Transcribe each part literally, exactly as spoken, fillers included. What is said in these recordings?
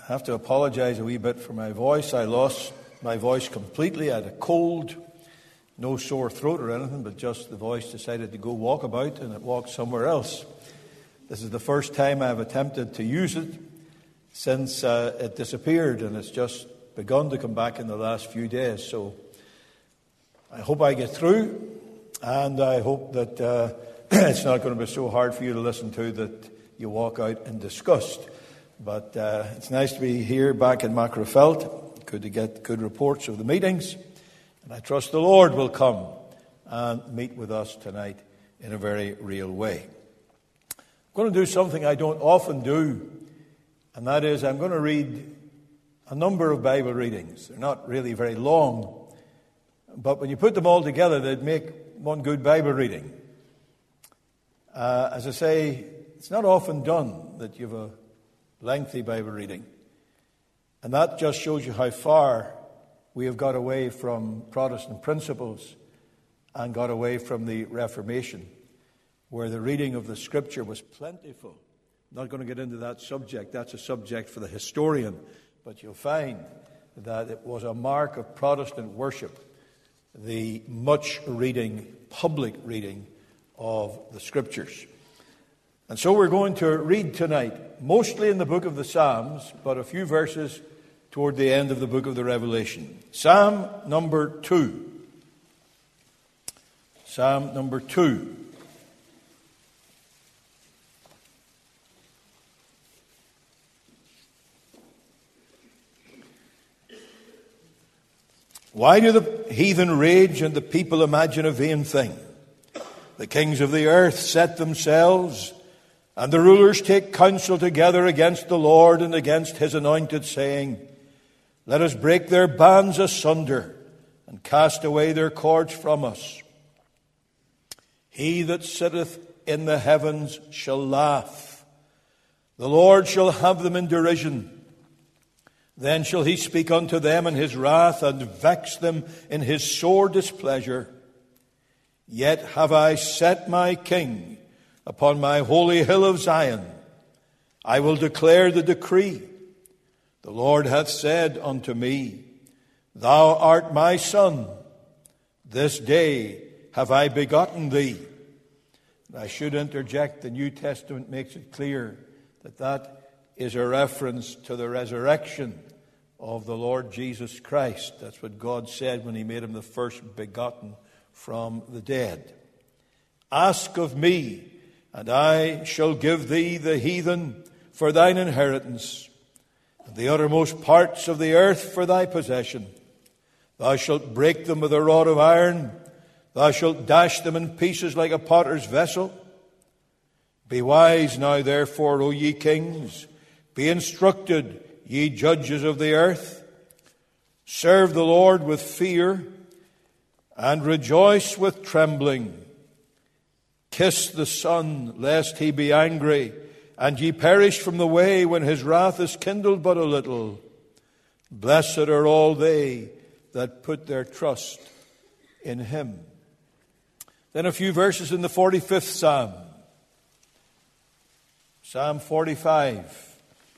I have to apologize a wee bit for my voice. I lost my voice completely. I had a cold, no sore throat or anything, but just the voice decided to go walk about, and it walked somewhere else. This is the first time I've attempted to use it since uh, it disappeared, and it's just begun to come back in the last few days. So I hope I get through, and I hope that uh, it's not going to be so hard for you to listen to that you walk out in disgust. But uh, it's nice to be here back in Macrofelt. Good to get good reports of the meetings. And I trust the Lord will come and meet with us tonight in a very real way. I'm going to do something I don't often do, and that is I'm going to read a number of Bible readings. They're not really very long, but when you put them all together, they'd make one good Bible reading. Uh, as I say, it's not often done that you have a lengthy Bible reading. And that just shows you how far we have got away from Protestant principles and got away from the Reformation, where the reading of the Scripture was plentiful. I'm not going to get into that subject. That's a subject for the historian. But you'll find that it was a mark of Protestant worship, the much reading, public reading of the Scriptures. And so we're going to read tonight, mostly in the book of the Psalms, but a few verses toward the end of the book of the Revelation. Psalm number two. Psalm number two. Why do the heathen rage and the people imagine a vain thing? The kings of the earth set themselves, and the rulers take counsel together against the Lord and against his anointed, saying, let us break their bands asunder and cast away their cords from us. He that sitteth in the heavens shall laugh. The Lord shall have them in derision. Then shall he speak unto them in his wrath and vex them in his sore displeasure. Yet have I set my king upon my holy hill of Zion. I will declare the decree. The Lord hath said unto me, thou art my son. This day have I begotten thee. And I should interject, the New Testament makes it clear that that is a reference to the resurrection of the Lord Jesus Christ. That's what God said when he made him the first begotten from the dead. Ask of me, and I shall give thee the heathen for thine inheritance, and the uttermost parts of the earth for thy possession. Thou shalt break them with a rod of iron. Thou shalt dash them in pieces like a potter's vessel. Be wise now, therefore, O ye kings. Be instructed, ye judges of the earth. Serve the Lord with fear, and rejoice with trembling. Kiss the Son, lest he be angry, and ye perish from the way when his wrath is kindled but a little. Blessed are all they that put their trust in him. Then a few verses in the forty-fifth Psalm. Psalm forty-five.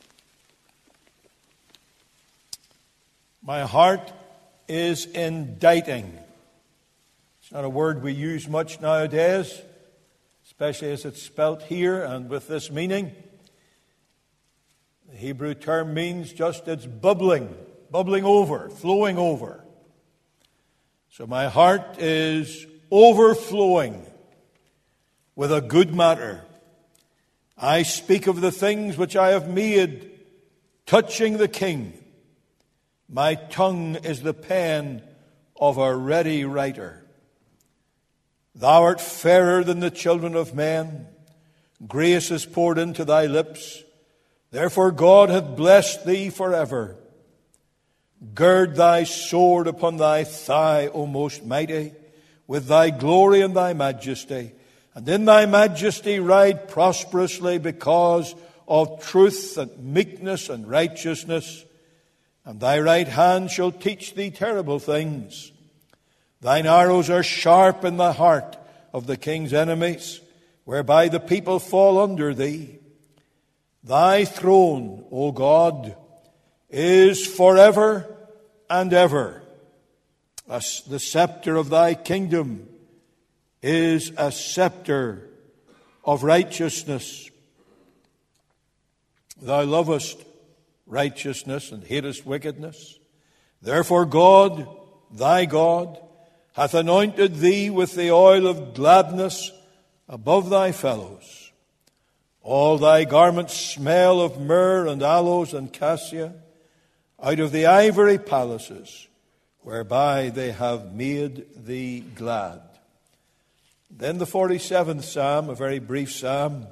My heart is inditing. It's not a word we use much nowadays, especially as it's spelt here and with this meaning. The Hebrew term means just it's bubbling, bubbling over, flowing over. So my heart is overflowing with a good matter. I speak of the things which I have made touching the King. My tongue is the pen of a ready writer. Thou art fairer than the children of men. Grace is poured into thy lips. Therefore God hath blessed thee forever. Gird thy sword upon thy thigh, O most mighty, with thy glory and thy majesty. And in thy majesty ride prosperously because of truth and meekness and righteousness. And thy right hand shall teach thee terrible things. Thine arrows are sharp in the heart of the king's enemies, whereby the people fall under thee. Thy throne, O God, is forever and ever. As the scepter of thy kingdom is a scepter of righteousness. Thou lovest righteousness and hatest wickedness. Therefore God, thy God, hath anointed thee with the oil of gladness above thy fellows. All thy garments smell of myrrh and aloes and cassia, out of the ivory palaces, whereby they have made thee glad. Then the forty-seventh Psalm, a very brief psalm.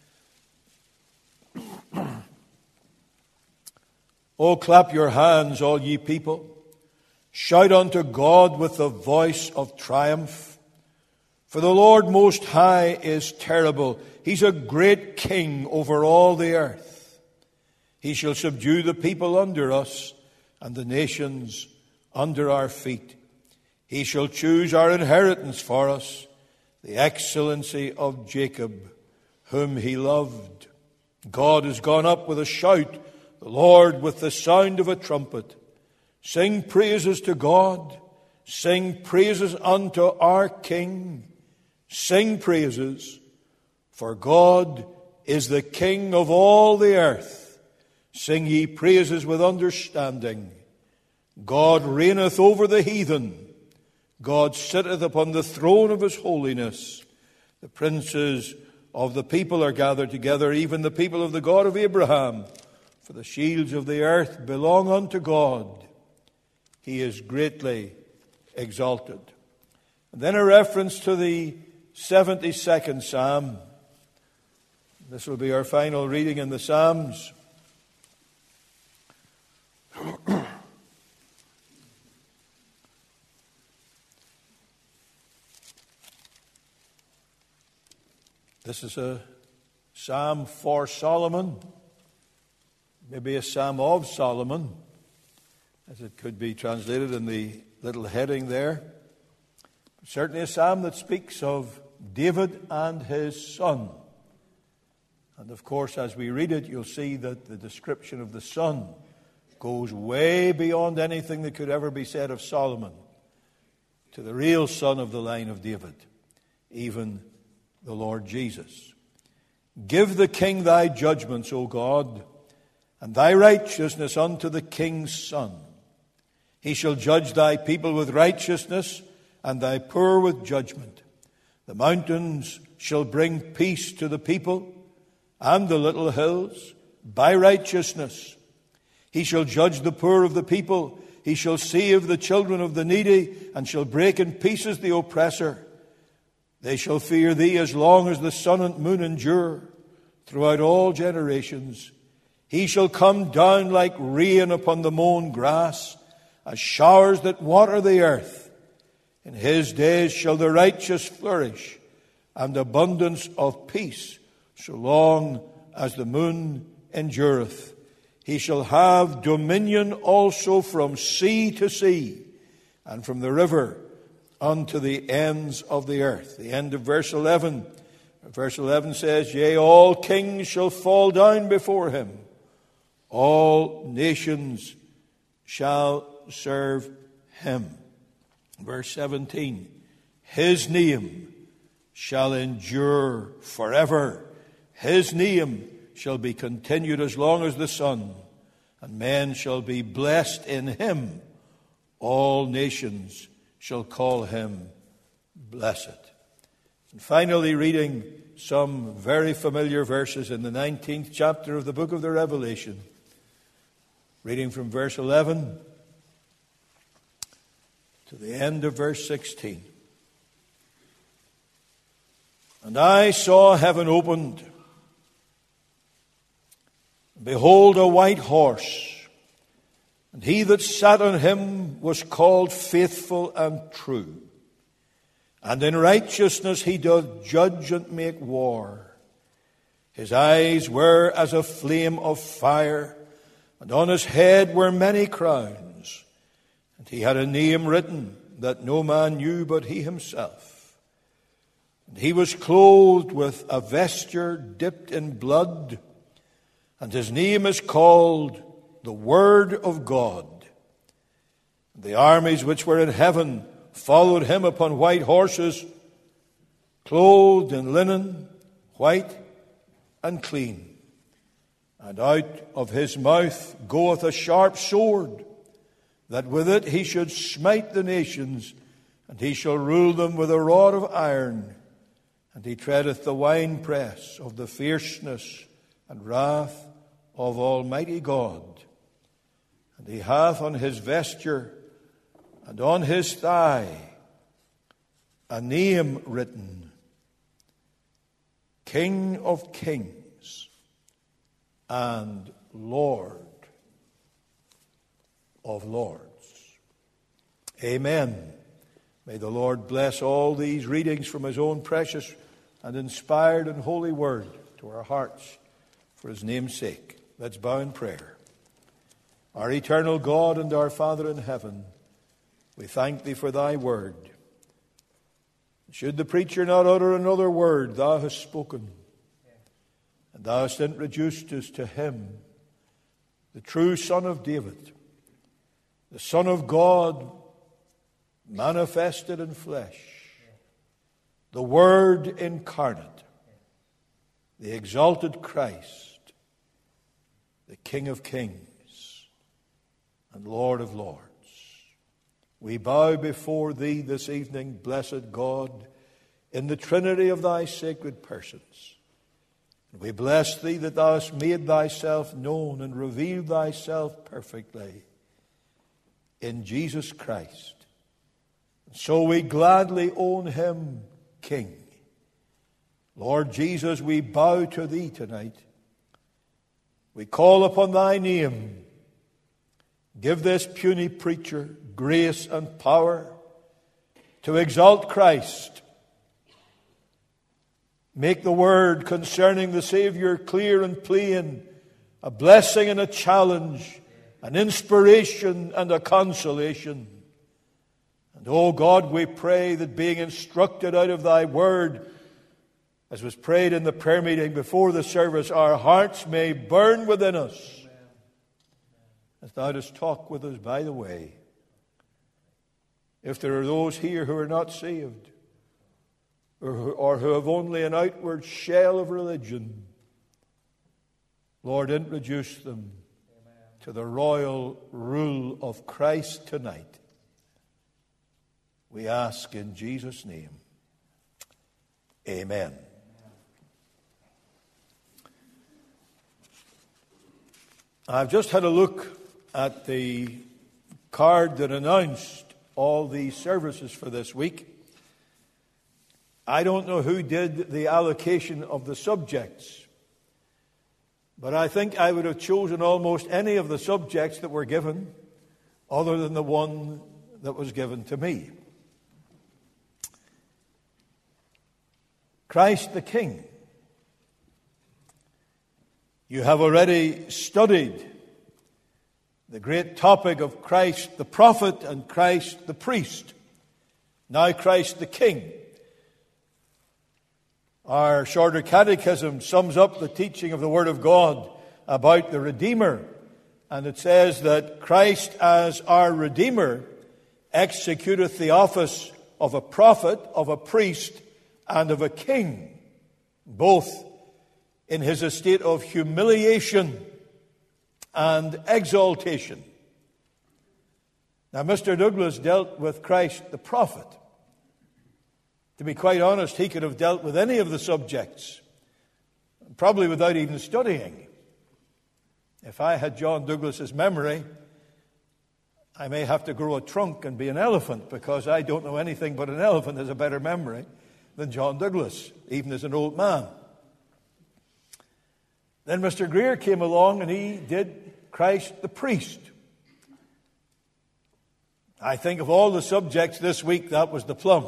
O clap your hands, all ye people. Shout unto God with the voice of triumph. For the Lord Most High is terrible. He's a great king over all the earth. He shall subdue the people under us and the nations under our feet. He shall choose our inheritance for us, the excellency of Jacob, whom he loved. God is gone up with a shout, the Lord with the sound of a trumpet. Sing praises to God. Sing praises unto our King. Sing praises, for God is the King of all the earth. Sing ye praises with understanding. God reigneth over the heathen. God sitteth upon the throne of his holiness. The princes of the people are gathered together, even the people of the God of Abraham. For the shields of the earth belong unto God. He is greatly exalted. And then a reference to the seventy-second Psalm. This will be our final reading in the Psalms. This is a psalm for Solomon, maybe a psalm of Solomon, as it could be translated in the little heading there. Certainly a psalm that speaks of David and his son. And of course, as we read it, you'll see that the description of the son goes way beyond anything that could ever be said of Solomon to the real son of the line of David, even the Lord Jesus. Give the king thy judgments, O God, and thy righteousness unto the king's son. He shall judge thy people with righteousness, and thy poor with judgment. The mountains shall bring peace to the people, and the little hills by righteousness. He shall judge the poor of the people. He shall save the children of the needy, and shall break in pieces the oppressor. They shall fear thee as long as the sun and moon endure, throughout all generations. He shall come down like rain upon the mown grass, as showers that water the earth. In his days shall the righteous flourish, and abundance of peace, so long as the moon endureth. He shall have dominion also from sea to sea, and from the river unto the ends of the earth. The end of verse eleven. Verse eleven says, Yea, all kings shall fall down before him. All nations shall serve him. Verse seventeen. His name shall endure forever. His name shall be continued as long as the sun, and men shall be blessed in him. All nations shall call him blessed. And finally, reading some very familiar verses in the nineteenth chapter of the book of the Revelation. Reading from verse eleven to the end of verse sixteen. And I saw heaven opened. Behold, a white horse. And he that sat on him was called Faithful and True. And in righteousness he doth judge and make war. His eyes were as a flame of fire, and on his head were many crowns. And he had a name written that no man knew but he himself. And he was clothed with a vesture dipped in blood, and his name is called the Word of God. The armies which were in heaven followed him upon white horses, clothed in linen, white and clean. And out of his mouth goeth a sharp sword, that with it he should smite the nations, and he shall rule them with a rod of iron. And he treadeth the winepress of the fierceness and wrath of Almighty God. And he hath on his vesture and on his thigh a name written, King of Kings and Lord of Lords. Amen. May the Lord bless all these readings from his own precious and inspired and holy word to our hearts for his name's sake. Let's bow in prayer. Our eternal God and our Father in heaven, we thank thee for thy word. Should the preacher not utter another word, thou hast spoken. And thou hast introduced us to him, the true Son of David, the Son of God manifested in flesh, the Word incarnate, the exalted Christ, the King of Kings and Lord of Lords. We bow before thee this evening, blessed God, in the Trinity of thy sacred persons. And we bless thee that thou hast made thyself known and revealed thyself perfectly in Jesus Christ. And so we gladly own him King. Lord Jesus, we bow to thee tonight. We call upon thy name. Give this puny preacher grace and power to exalt Christ. Make the word concerning the Savior clear and plain, a blessing and a challenge, an inspiration and a consolation. And, oh God, we pray that being instructed out of thy word, as was prayed in the prayer meeting before the service, our hearts may burn within us as thou dost talk with us by the way. If there are those here who are not saved, or who, or who have only an outward shell of religion, Lord, introduce them to the royal rule of Christ tonight. We ask in Jesus' name. Amen. I've just had a look at the card that announced all the services for this week. I don't know who did the allocation of the subjects, but I think I would have chosen almost any of the subjects that were given other than the one that was given to me. Christ the King. You have already studied the great topic of Christ the prophet and Christ the priest. Now Christ the King. Our shorter catechism sums up the teaching of the Word of God about the Redeemer. And it says that Christ as our Redeemer executeth the office of a prophet, of a priest, and of a king, both in his estate of humiliation and exaltation. Now, Mister Douglas dealt with Christ the prophet. To be quite honest, he could have dealt with any of the subjects, probably without even studying. If I had John Douglas's memory, I may have to grow a trunk and be an elephant, because I don't know anything but an elephant has a better memory than John Douglas, even as an old man. Then Mister Greer came along and he did Christ the priest. I think of all the subjects this week, that was the plum.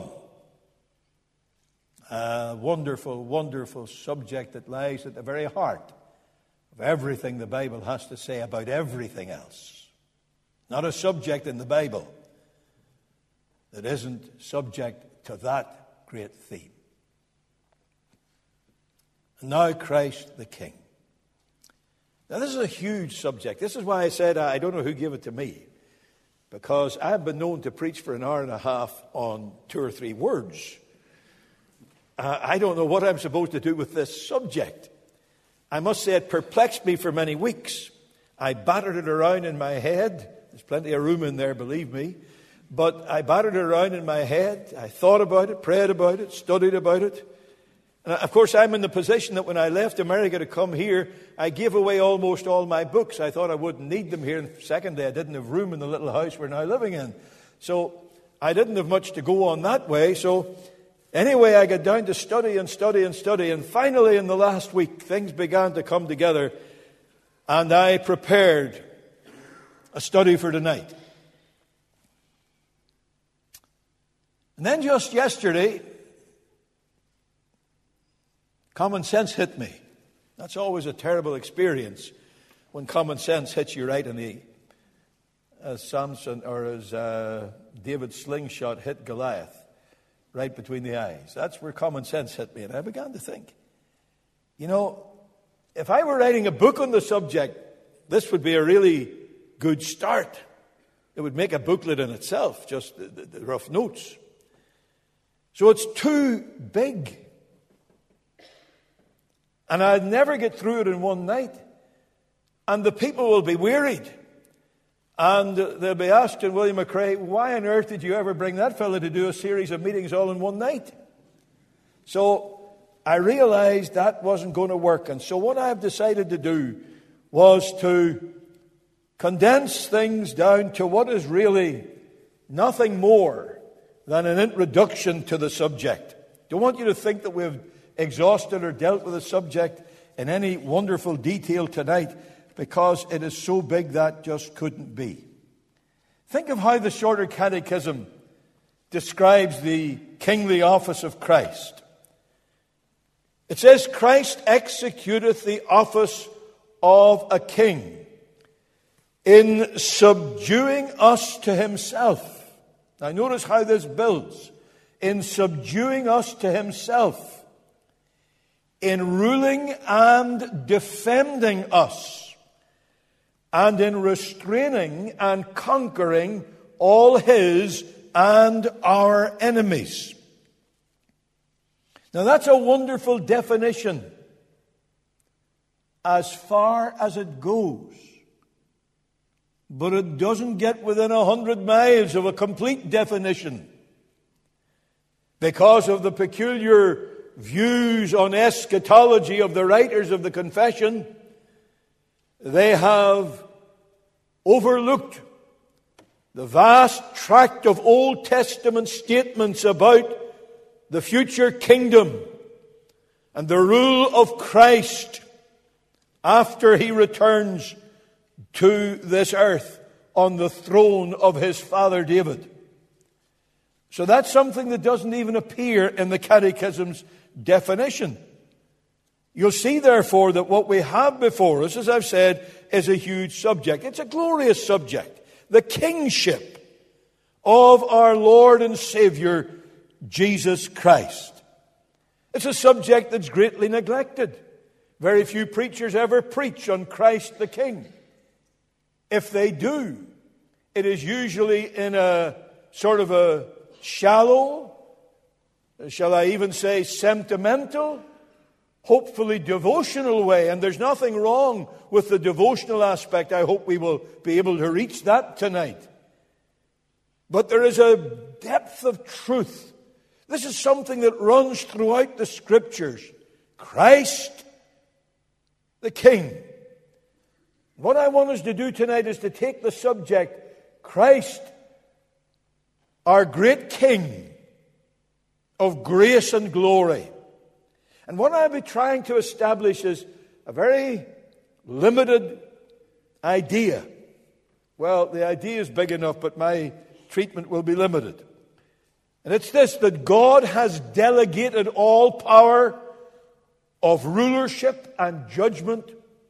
A wonderful, wonderful subject that lies at the very heart of everything the Bible has to say about everything else. Not a subject in the Bible that isn't subject to that great theme. And now Christ the King. Now, this is a huge subject. This is why I said I don't know who gave it to me, because I've been known to preach for an hour and a half on two or three words. Uh, I don't know what I'm supposed to do with this subject. I must say it perplexed me for many weeks. I battered it around in my head. There's plenty of room in there, believe me. But I battered it around in my head. I thought about it, prayed about it, studied about it. And of course, I'm in the position that when I left America to come here, I gave away almost all my books. I thought I wouldn't need them here. And secondly, I didn't have room in the little house we're now living in. So I didn't have much to go on that way. So anyway, I got down to study and study and study. And finally, in the last week, things began to come together. And I prepared a study for tonight. And then just yesterday, common sense hit me. That's always a terrible experience when common sense hits you right in the, as Samson or as uh, David's slingshot hit Goliath, right between the eyes. That's where common sense hit me. And I began to think, you know, if I were writing a book on the subject, this would be a really good start. It would make a booklet in itself, just the, the, the rough notes. So it's too big. And I'd never get through it in one night. And the people will be wearied. And they'll be asking William McRae, why on earth did you ever bring that fellow to do a series of meetings all in one night? So I realized that wasn't going to work. And so what I've decided to do was to condense things down to what is really nothing more than an introduction to the subject. Don't want you to think that we've exhausted or dealt with the subject in any wonderful detail tonight, because it is so big that just couldn't be. Think of how the Shorter Catechism describes the kingly office of Christ. It says, Christ executeth the office of a king in subduing us to himself. Now notice how this builds. In subduing us to himself. In ruling and defending us. And in restraining and conquering all his and our enemies. Now that's a wonderful definition as far as it goes. But it doesn't get within a hundred miles of a complete definition, because of the peculiar views on eschatology of the writers of the confession. They have overlooked the vast tract of Old Testament statements about the future kingdom and the rule of Christ after he returns to this earth on the throne of his father David. So that's something that doesn't even appear in the Catechism's definition. You'll see, therefore, that what we have before us, as I've said, is a huge subject. It's a glorious subject. The kingship of our Lord and Savior, Jesus Christ. It's a subject that's greatly neglected. Very few preachers ever preach on Christ the King. If they do, it is usually in a sort of a shallow, shall I even say sentimental, hopefully devotional way. And there's nothing wrong with the devotional aspect. I hope we will be able to reach that tonight. But there is a depth of truth. This is something that runs throughout the Scriptures. Christ the King. What I want us to do tonight is to take the subject, Christ, our great King of grace and glory. And what I'll be trying to establish is a very limited idea. Well, the idea is big enough, but my treatment will be limited. And it's this, that God has delegated all power of rulership and judgment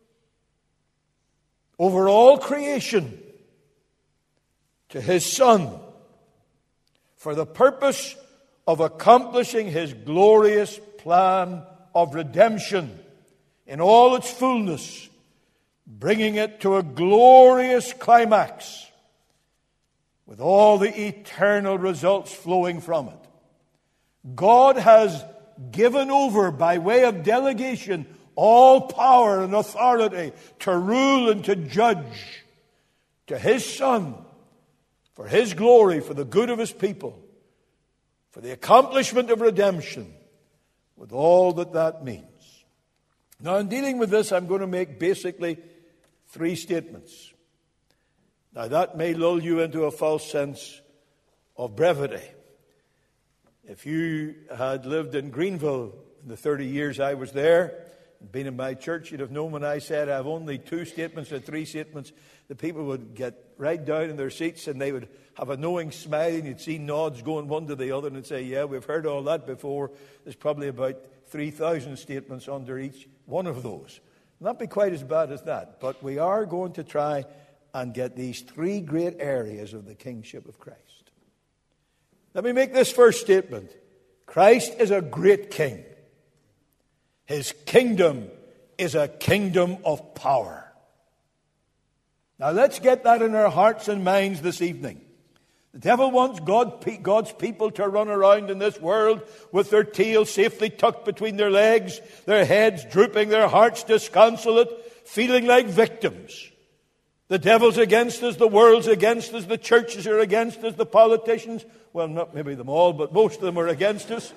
over all creation to his Son for the purpose of accomplishing his glorious plan of redemption in all its fullness bringing it to a glorious climax with all the eternal results flowing from it. God has given over by way of delegation all power and authority to rule and to judge to His Son for His glory, for the good of His people, for the accomplishment of redemption, with all that that means. Now, in dealing with this, I'm going to make basically three statements. Now, that may lull you into a false sense of brevity. If you had lived in Greenville in the thirty years I was there, and been in my church, you'd have known when I said I have only two statements or three statements, the people would get right down in their seats and they would have a knowing smile, and you'd see nods going one to the other and say, yeah, we've heard all that before. There's probably about three thousand statements under each one of those. Not be quite as bad as that, but we are going to try and get these three great areas of the kingship of Christ. Let me make this first statement. Christ is a great king. His kingdom is a kingdom of power. Now let's get that in our hearts and minds this evening. The devil wants God, God's people to run around in this world with their tails safely tucked between their legs, their heads drooping, their hearts disconsolate, feeling like victims. The devil's against us, the world's against us, the churches are against us, the politicians, well, not maybe them all, but most of them are against us.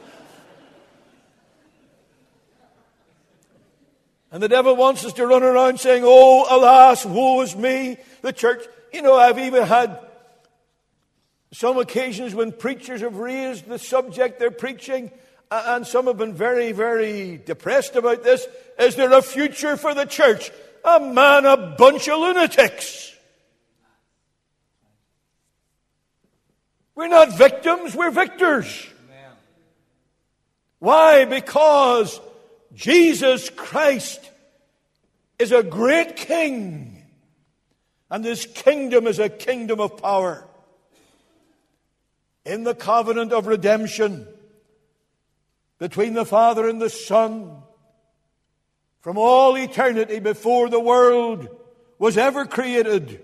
And the devil wants us to run around saying, oh, alas, woe is me, the church. You know, I've even had some occasions when preachers have raised the subject they're preaching, and some have been very, very depressed about this. Is there a future for the church? A man, a bunch of lunatics. We're not victims, we're victors. Amen. Why? Because Jesus Christ is a great king, and His kingdom is a kingdom of power. In the covenant of redemption between the Father and the Son, from all eternity before the world was ever created,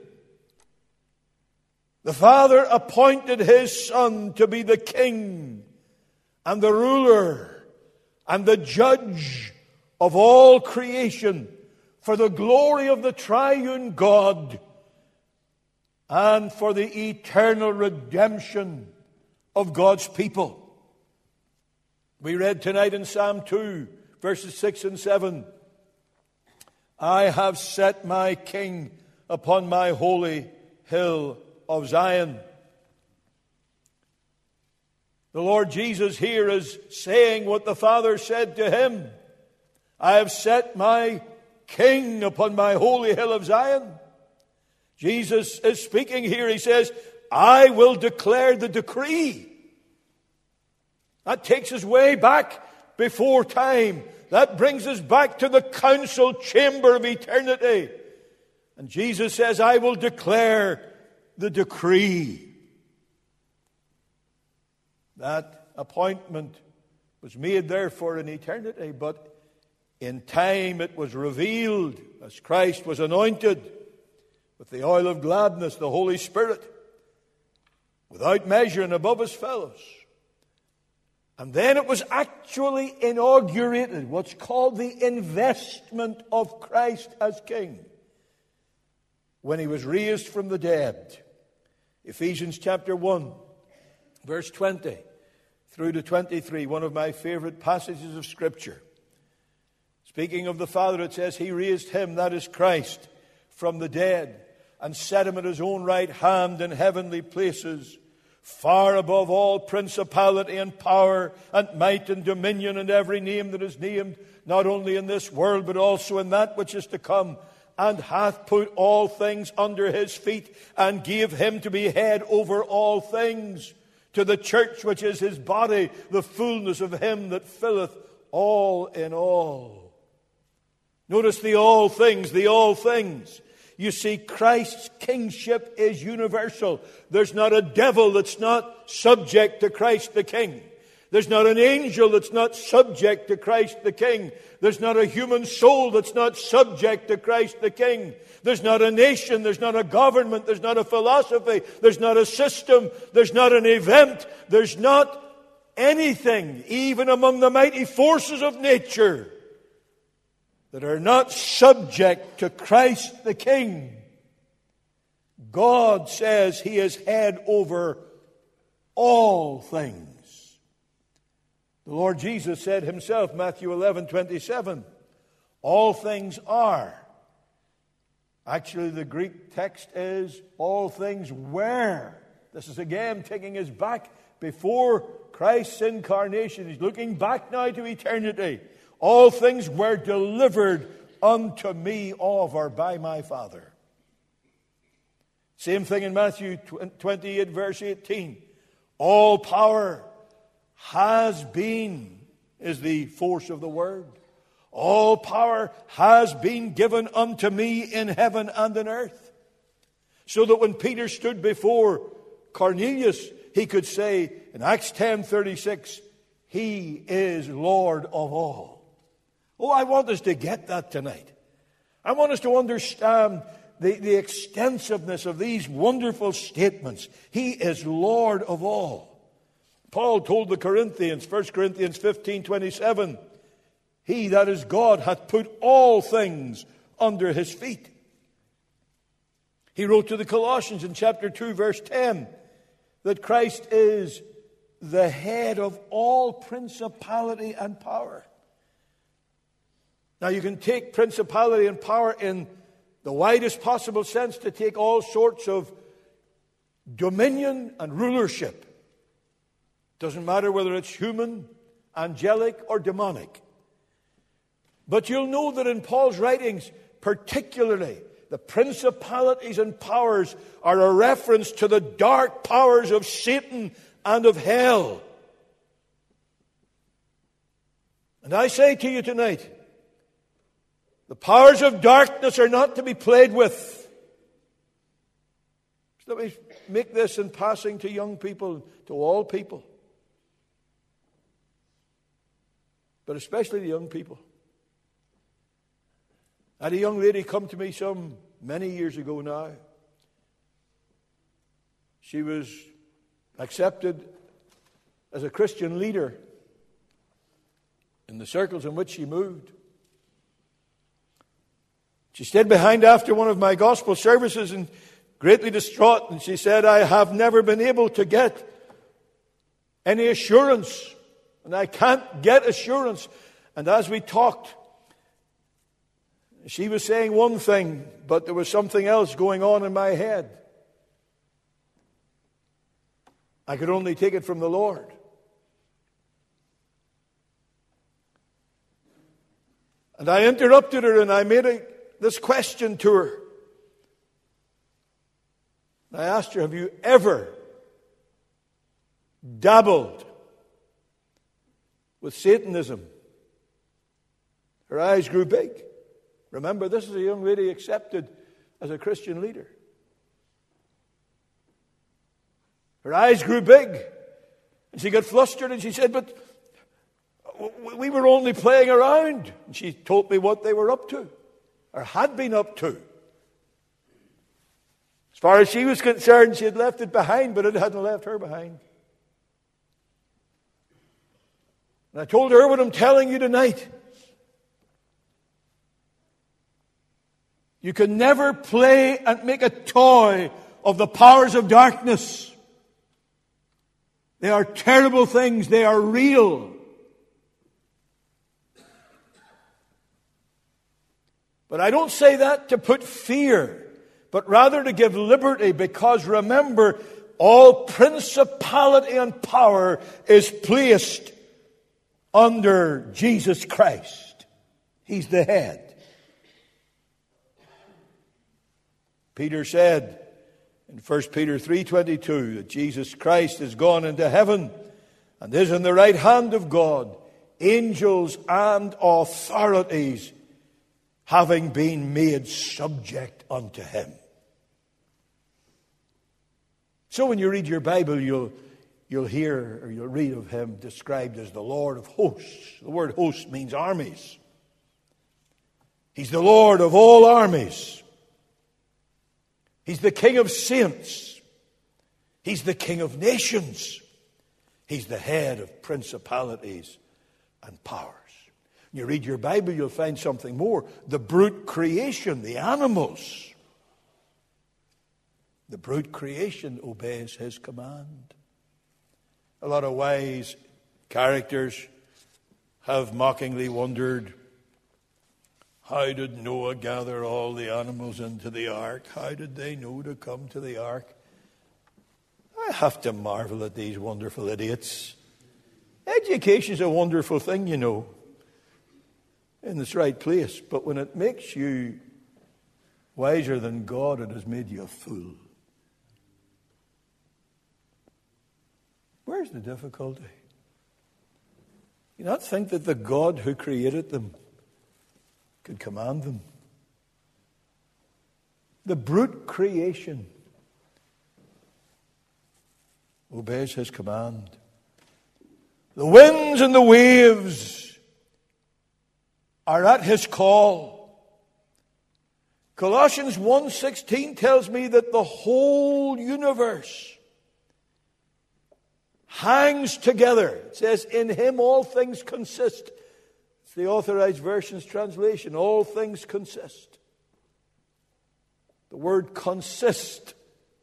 the Father appointed His Son to be the king and the ruler and the judge of all creation for the glory of the triune God and for the eternal redemption of God's people. We read tonight in Psalm two, verses six and seven, I have set my king upon my holy hill of Zion. The Lord Jesus here is saying what the Father said to Him. I have set my king upon my holy hill of Zion. Jesus is speaking here. He says, I will declare the decree. That takes us way back before time. That brings us back to the council chamber of eternity. And Jesus says, I will declare the decree. That appointment was made therefore in eternity, but in time it was revealed as Christ was anointed with the oil of gladness, the Holy Spirit, without measure and above His fellows. And then it was actually inaugurated, what's called the investment of Christ as King, when He was raised from the dead. Ephesians chapter one, verse twenty through to twenty-three, one of my favorite passages of Scripture. Speaking of the Father, it says, He raised Him, that is Christ, from the dead, and set Him at His own right hand in heavenly places, far above all principality and power and might and dominion and every name that is named, not only in this world but also in that which is to come, and hath put all things under His feet, and gave Him to be head over all things, to the church which is His body, the fullness of Him that filleth all in all. Notice the all things, the all things. You see, Christ's kingship is universal. There's not a devil that's not subject to Christ the King. There's not an angel that's not subject to Christ the King. There's not a human soul that's not subject to Christ the King. There's not a nation, there's not a government, there's not a philosophy, there's not a system, there's not an event, there's not anything, even among the mighty forces of nature, that are not subject to Christ the King. God says He is head over all things. The Lord Jesus said Himself, Matthew eleven twenty-seven, all things are. Actually, the Greek text is, all things were. This is again taking us back before Christ's incarnation. He's looking back now to eternity. All things were delivered unto me of or by my Father. Same thing in Matthew twenty-eight, verse eighteen. All power has been, is the force of the word. All power has been given unto me in heaven and in earth. So that when Peter stood before Cornelius, he could say in Acts ten thirty-six, He is Lord of all. Oh, I want us to get that tonight. I want us to understand the, the extensiveness of these wonderful statements. He is Lord of all. Paul told the Corinthians, First Corinthians fifteen twenty-seven, He, that is God, hath put all things under His feet. He wrote to the Colossians in chapter two, verse ten, that Christ is the head of all principality and power. Now you can take principality and power in the widest possible sense to take all sorts of dominion and rulership. Doesn't matter whether it's human, angelic, or demonic. But you'll know that in Paul's writings, particularly, the principalities and powers are a reference to the dark powers of Satan and of hell. And I say to you tonight, the powers of darkness are not to be played with. So let me make this in passing to young people, to all people, but especially the young people. I had a young lady come to me some many years ago now. She was accepted as a Christian leader in the circles in which she moved. She stayed behind after one of my gospel services and greatly distraught, and she said, I have never been able to get any assurance, and I can't get assurance. And as we talked, she was saying one thing, but there was something else going on in my head. I could only take it from the Lord. And I interrupted her and I made a, this question to her. I asked her, have you ever dabbled with Satanism? Her eyes grew big. Remember, this is a young lady accepted as a Christian leader. Her eyes grew big. And she got flustered and she said, but we were only playing around. And she told me what they were up to, or had been up to. As far as she was concerned, she had left it behind, but it hadn't left her behind. And I told her what I'm telling you tonight. You can never play and make a toy of the powers of darkness. They are terrible things. They are real. But I don't say that to put fear, but rather to give liberty, because remember, all principality and power is placed under Jesus Christ. He's the head. Peter said in First Peter three twenty-two that Jesus Christ is gone into heaven and is in the right hand of God, angels and authorities having been made subject unto Him. So when you read your Bible, you'll, you'll hear or you'll read of him described as the Lord of hosts. The word host means armies. He's the Lord of all armies. He's the King of saints. He's the King of nations. He's the head of principalities and powers. When you read your Bible, you'll find something more. The brute creation, the animals. The brute creation obeys his command. A lot of wise characters have mockingly wondered, how did Noah gather all the animals into the ark? How did they know to come to the ark? I have to marvel at these wonderful idiots. Education's a wonderful thing, you know, in its right place. But when it makes you wiser than God, it has made you a fool. Where's the difficulty? You not think that the God who created them could command them? The brute creation obeys his command. The winds and the waves are at his call. Colossians one sixteen tells me that the whole universe hangs together. It says, in him all things consist. It's the Authorized Version's translation. All things consist. The word consist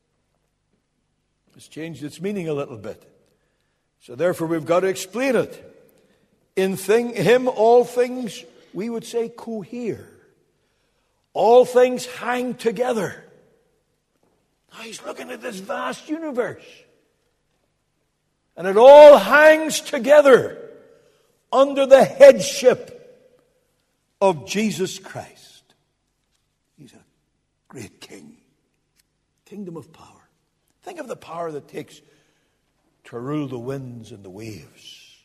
has changed its meaning a little bit. So therefore we've got to explain it. In thing, him all things, we would say, cohere. All things hang together. Now he's looking at this vast universe. And it all hangs together under the headship of Jesus Christ. He's a great king. Kingdom of power. Think of the power that takes to rule the winds and the waves.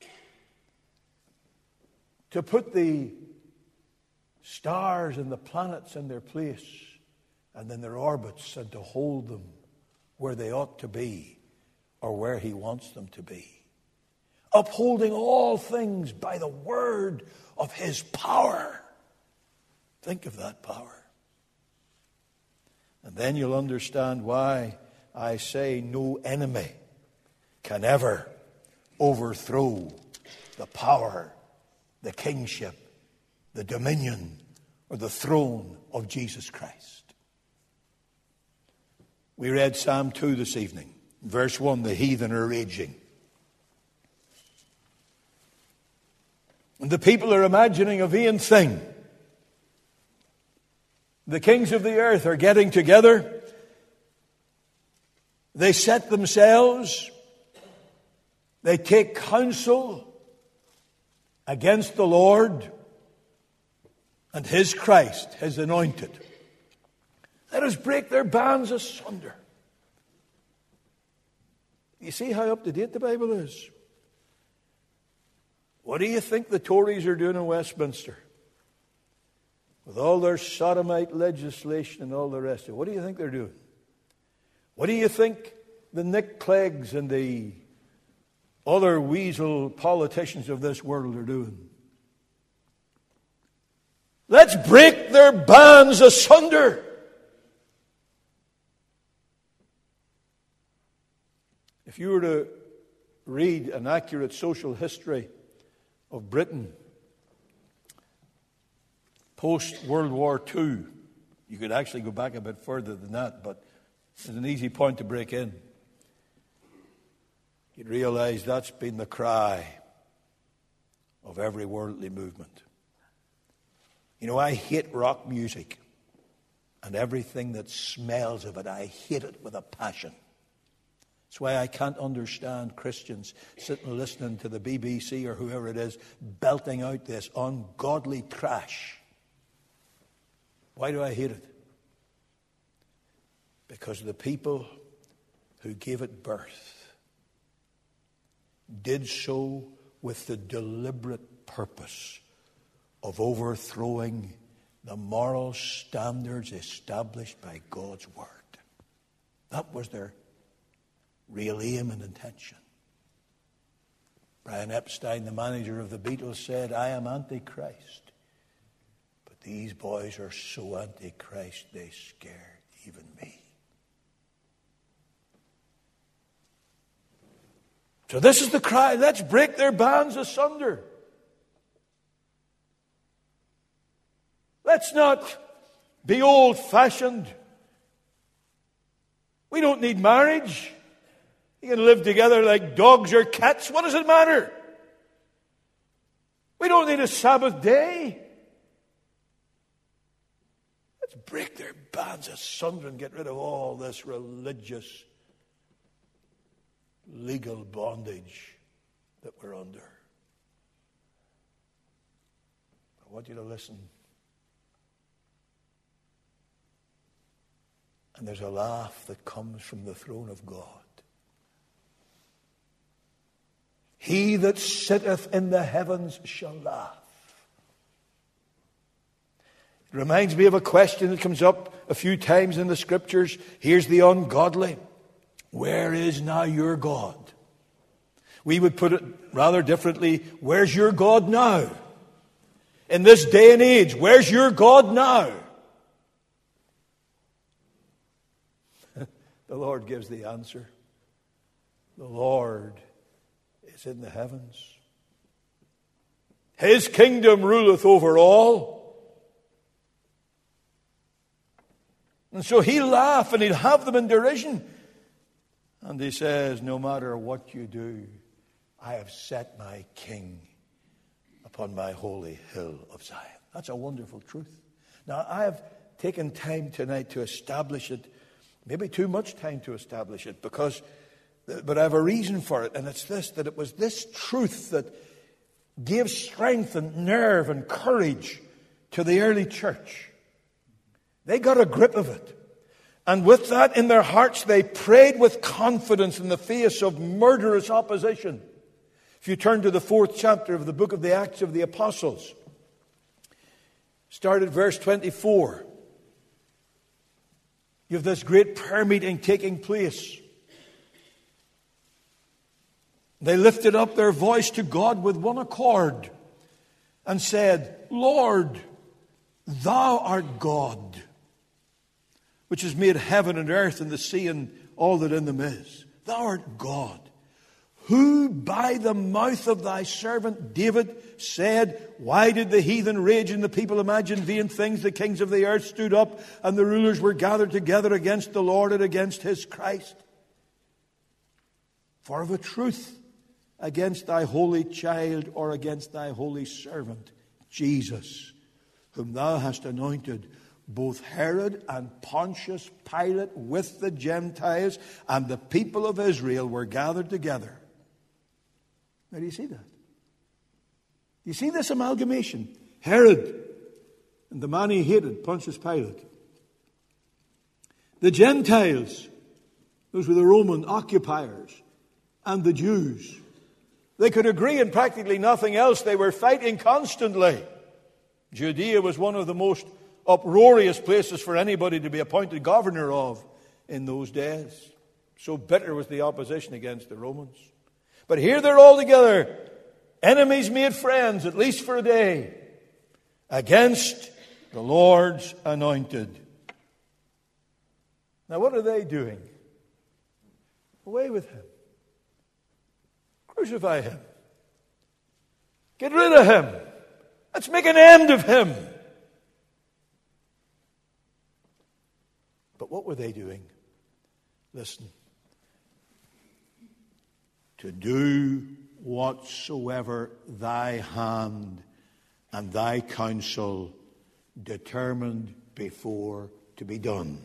To put the stars and the planets in their place and in their orbits, and to hold them where they ought to be or where he wants them to be. Upholding all things by the word of his power. Think of that power. And then you'll understand why I say no enemy can ever overthrow the power, the kingship, the dominion, or the throne of Jesus Christ. We read Psalm two this evening. Verse one, the heathen are raging. And the people are imagining a vain thing. The kings of the earth are getting together. They set themselves. They take counsel against the Lord and his Christ, his anointed. Let us break their bands asunder. You see how up to date the Bible is? What do you think the Tories are doing in Westminster? With all their sodomite legislation and all the rest of it. What do you think they're doing? What do you think the Nick Cleggs and the other weasel politicians of this world are doing? Let's break their bands asunder. If you were to read an accurate social history of Britain post-World War Two, you could actually go back a bit further than that, but it's an easy point to break in. You'd realize that's been the cry of every worldly movement. You know, I hate rock music and everything that smells of it. I hate it with a passion. That's why I can't understand Christians sitting listening to the B B C or whoever it is belting out this ungodly trash. Why do I hate it? Because the people who gave it birth did so with the deliberate purpose of overthrowing the moral standards established by God's Word. That was their real aim and intention. Brian Epstein, the manager of the Beatles, said, I am Antichrist. But these boys are so Antichrist, they scare even me. So this is the cry. Let's break their bands asunder. Let's not be old-fashioned. We don't need marriage. You can live together like dogs or cats. What does it matter? We don't need a Sabbath day. Let's break their bands asunder and get rid of all this religious, legal bondage that we're under. I want you to listen. And there's a laugh that comes from the throne of God. He that sitteth in the heavens shall laugh. It reminds me of a question that comes up a few times in the Scriptures. Here's the ungodly. Where is now your God? We would put it rather differently. Where's your God now? In this day and age, where's your God now? The Lord gives the answer. The Lord is in the heavens. His kingdom ruleth over all. And so he'll laugh and he'll have them in derision. And he says, no matter what you do, I have set my king upon my holy hill of Zion. That's a wonderful truth. Now, I have taken time tonight to establish it, maybe too much time to establish it, because, but I have a reason for it, and it's this, that it was this truth that gave strength and nerve and courage to the early church. They got a grip of it. And with that in their hearts, they prayed with confidence in the face of murderous opposition. If you turn to the fourth chapter of the book of the Acts of the Apostles, start at verse twenty-four. You have this great prayer meeting taking place. They lifted up their voice to God with one accord and said, Lord, thou art God, which has made heaven and earth and the sea and all that in them is. Thou art God, who by the mouth of thy servant David said, why did the heathen rage and the people imagine vain things? The kings of the earth stood up and the rulers were gathered together against the Lord and against his Christ. For of a truth, against thy holy child or against thy holy servant, Jesus, whom thou hast anointed, both Herod and Pontius Pilate with the Gentiles and the people of Israel were gathered together. Now, do you see that? Do you see this amalgamation? Herod and the man he hated, Pontius Pilate. The Gentiles, those were the Roman occupiers, and the Jews. They could agree in practically nothing else. They were fighting constantly. Judea was one of the most uproarious places for anybody to be appointed governor of in those days. So bitter was the opposition against the Romans. But here they're all together. Enemies made friends, at least for a day, against the Lord's anointed. Now what are they doing? Away with him. Crucify him. Get rid of him. Let's make an end of him. But what were they doing? Listen. To do whatsoever thy hand and thy counsel determined before to be done.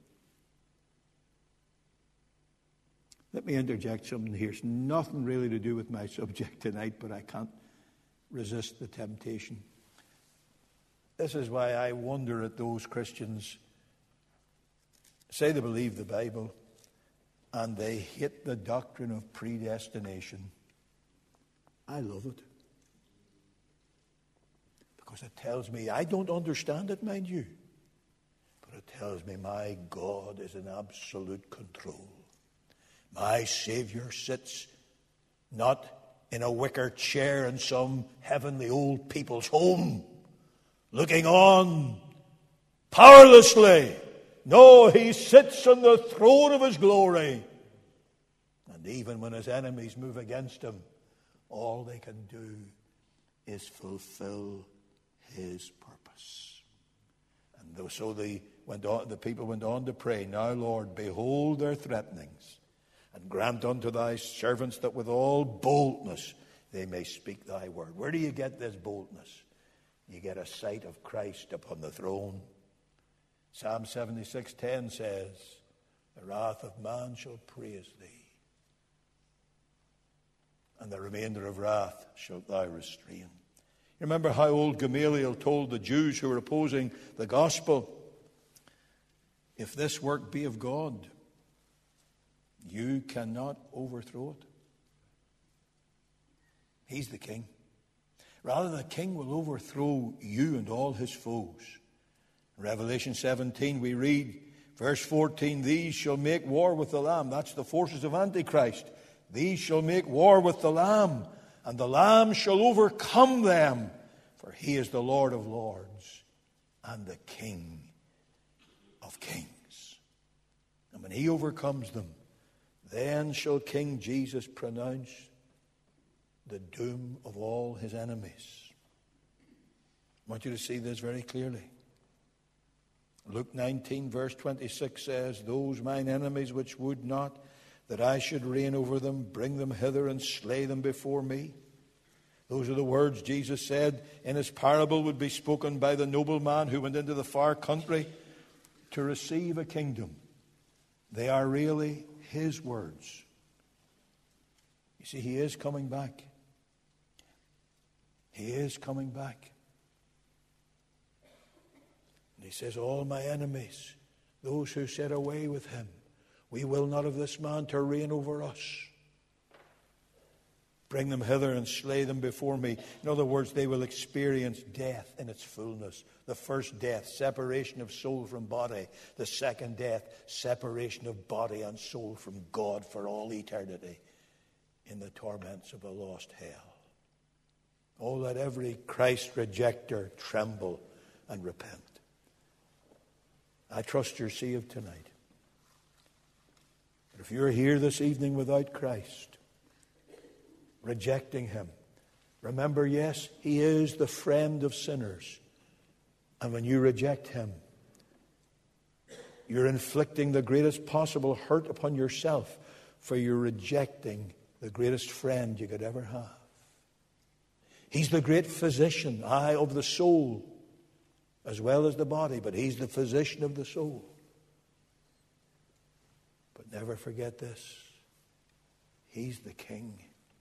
Let me interject something here. It's nothing really to do with my subject tonight, but I can't resist the temptation. This is why I wonder at those Christians say they believe the Bible and they hate the doctrine of predestination. I love it. Because it tells me, I don't understand it, mind you, but it tells me my God is in absolute control. My Savior sits not in a wicker chair in some heavenly old people's home, looking on powerlessly. No, he sits on the throne of his glory. And even when his enemies move against him, all they can do is fulfill his purpose. And so they went on, the people went on to pray, Now, Lord, behold their threatenings, and grant unto thy servants that with all boldness they may speak thy word. Where do you get this boldness? You get a sight of Christ upon the throne. Psalm seventy-six ten says, The wrath of man shall praise thee, and the remainder of wrath shalt thou restrain. You remember how old Gamaliel told the Jews who were opposing the gospel, if this work be of God, you cannot overthrow it. He's the king. Rather, the king will overthrow you and all his foes. In Revelation seventeen, we read, verse fourteen, These shall make war with the Lamb. That's the forces of Antichrist. These shall make war with the Lamb, and the Lamb shall overcome them, for he is the Lord of lords and the King of kings. And when he overcomes them, then shall King Jesus pronounce the doom of all his enemies. I want you to see this very clearly. Luke nineteen, verse twenty-six says, Those mine enemies which would not that I should reign over them, bring them hither and slay them before me. Those are the words Jesus said in his parable would be spoken by the nobleman who went into the far country to receive a kingdom. They are really his words. You see, he is coming back. He is coming back. And he says, all my enemies, those who said away with him, we will not have this man to reign over us. Bring them hither and slay them before me. In other words, they will experience death in its fullness. The first death, separation of soul from body. The second death, separation of body and soul from God for all eternity in the torments of a lost hell. Oh, let every Christ rejecter tremble and repent. I trust you're saved tonight. But if you're here this evening without Christ, rejecting him, remember, yes, he is the friend of sinners. And when you reject him, you're inflicting the greatest possible hurt upon yourself, for you're rejecting the greatest friend you could ever have. He's the great physician, aye, of the soul, as well as the body, but he's the physician of the soul. But never forget this. He's the king.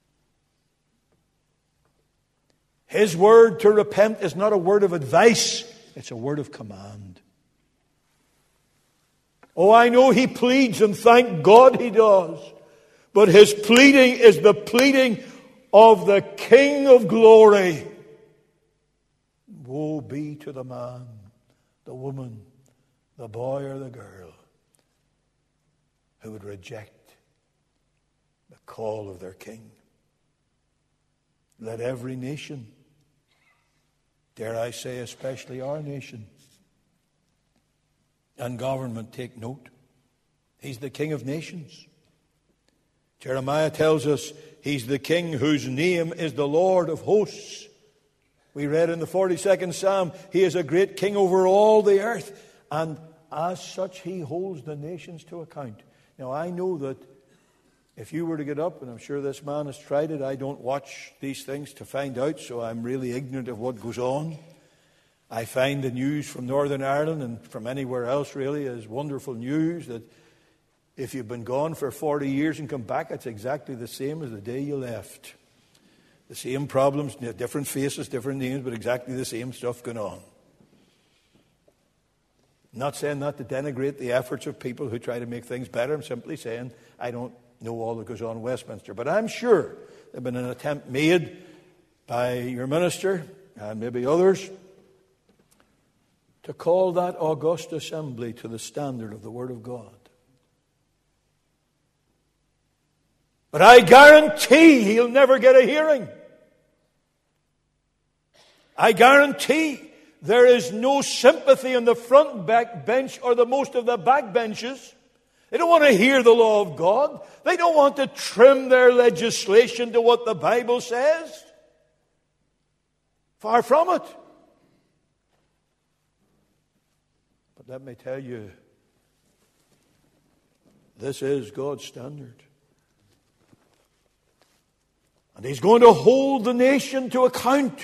His word to repent is not a word of advice, it's a word of command. Oh, I know he pleads, and thank God he does. But his pleading is the pleading of the King of glory. Woe be to the man, the woman, the boy or the girl who would reject the call of their king. Let every nation, dare I say especially our nation, and government take note. He's the King of nations. Jeremiah tells us he's the King whose name is the Lord of hosts. We read in the forty-second Psalm, he is a great king over all the earth, and as such he holds the nations to account. Now I know that if you were to get up, and I'm sure this man has tried it, I don't watch these things to find out, so I'm really ignorant of what goes on. I find the news from Northern Ireland and from anywhere else really is wonderful news that if you've been gone for forty years and come back, it's exactly the same as the day you left. The same problems, different faces, different names, but exactly the same stuff going on. I'm not saying that to denigrate the efforts of people who try to make things better. I'm simply saying I don't know all that goes on in Westminster. But I'm sure there's been an attempt made by your minister and maybe others to call that august assembly to the standard of the Word of God. But I guarantee he'll never get a hearing. I guarantee there is no sympathy on the front back bench or the most of the back benches. They don't want to hear the law of God. They don't want to trim their legislation to what the Bible says. Far from it. But let me tell you, this is God's standard. And He's going to hold the nation to account.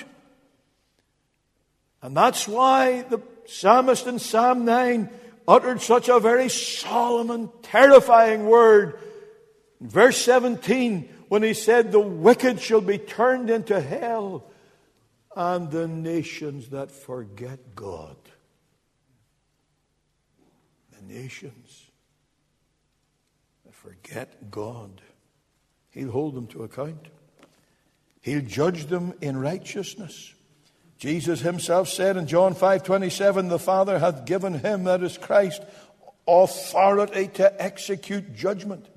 And that's why the psalmist in Psalm nine uttered such a very solemn and terrifying word. In verse seventeen, when he said, the wicked shall be turned into hell, and the nations that forget God. The nations that forget God. He'll hold them to account. He'll judge them in righteousness. Jesus himself said in John five twenty-seven, the Father hath given him, that is Christ, authority to execute judgment.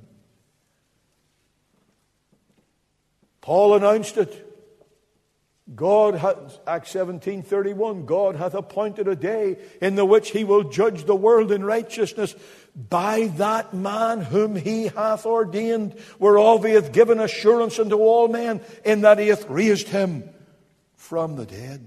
Paul announced it. God hath, Acts seventeen thirty-one, God hath appointed a day in the which he will judge the world in righteousness by that man whom he hath ordained, whereof he hath given assurance unto all men, in that he hath raised him from the dead.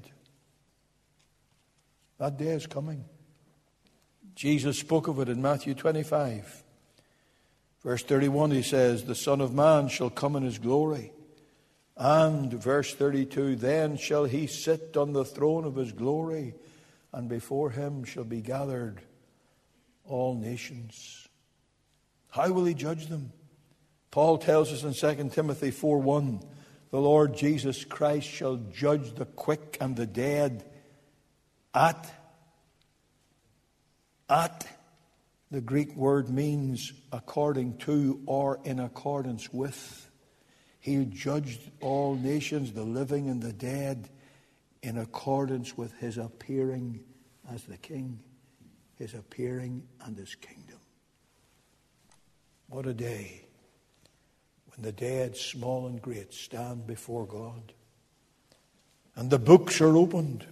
That day is coming. Jesus spoke of it in Matthew twenty-five. Verse thirty-one, he says, the Son of Man shall come in his glory. And verse thirty-two, then shall he sit on the throne of his glory, and before him shall be gathered all nations. How will he judge them? Paul tells us in Second Timothy four one, the Lord Jesus Christ shall judge the quick and the dead at, at, the Greek word means according to or in accordance with. He'll judge all nations, the living and the dead, in accordance with his appearing as the King, his appearing and his kingdom. What a day when the dead, small and great, stand before God. And the books are opened.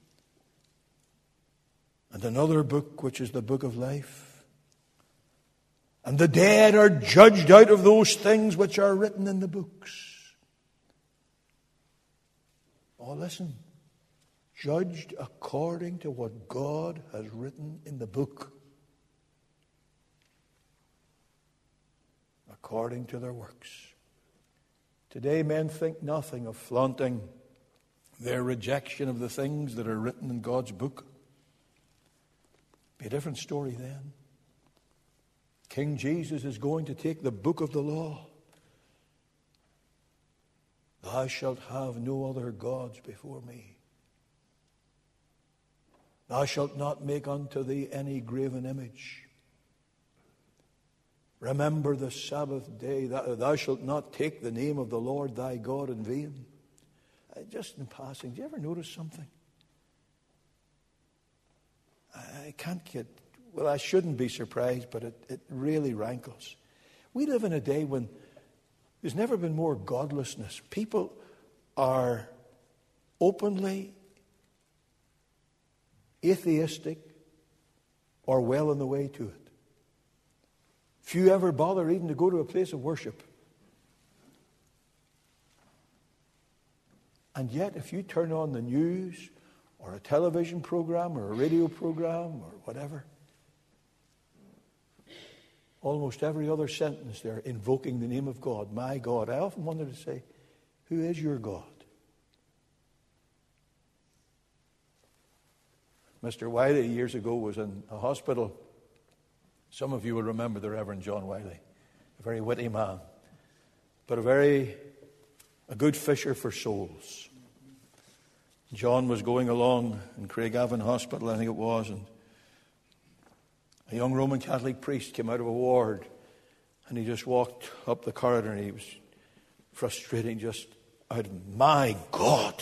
And another book, which is the book of life. And the dead are judged out of those things which are written in the books. Oh, listen. Judged according to what God has written in the book. According to their works. Today men think nothing of flaunting their rejection of the things that are written in God's book. Be a different story then. King Jesus is going to take the book of the law. Thou shalt have no other gods before me. Thou shalt not make unto thee any graven image. Remember the Sabbath day. Thou shalt not take the name of the Lord thy God in vain. Just in passing, do you ever notice something? I can't get... Well, I shouldn't be surprised, but it, it really rankles. We live in a day when there's never been more godlessness. People are openly atheistic or well on the way to it. Few ever bother even to go to a place of worship. And yet, if you turn on the news or a television program or a radio program or whatever, almost every other sentence they're invoking the name of God. My God. I often wonder to say, who is your God? Mister Wiley years ago was in a hospital. Some of you will remember the Reverend John Wiley, a very witty man, but a very a good fisher for souls. John was going along in Craigavon Hospital, I think it was, and a young Roman Catholic priest came out of a ward, and he just walked up the corridor, and he was frustrating just out of, my God.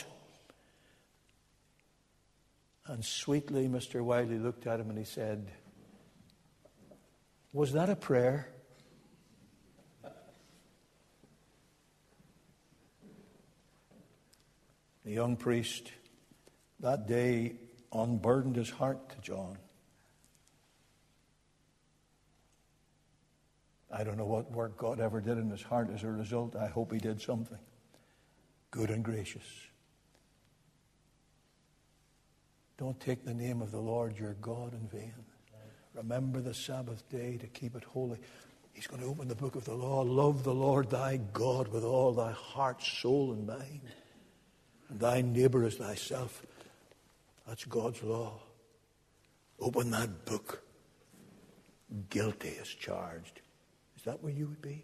And sweetly Mister Wiley looked at him and he said, was that a prayer? The young priest that day unburdened his heart to John. I don't know what work God ever did in his heart as a result. I hope he did something good and gracious. Don't take the name of the Lord your God in vain. Remember the Sabbath day to keep it holy. He's going to open the book of the law. Love the Lord thy God with all thy heart, soul, and mind. And thy neighbor as thyself. That's God's law. Open that book. Guilty as charged. Is that where you would be?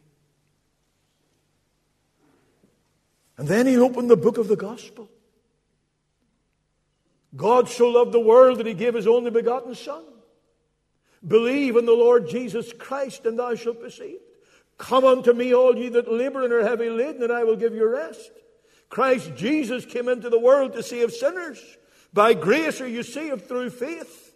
And then he opened the book of the gospel. God so loved the world that he gave his only begotten Son. Believe in the Lord Jesus Christ, and thou shalt be saved. Come unto me, all ye that labor and are heavy laden, and I will give you rest. Christ Jesus came into the world to save sinners. By grace are you saved through faith.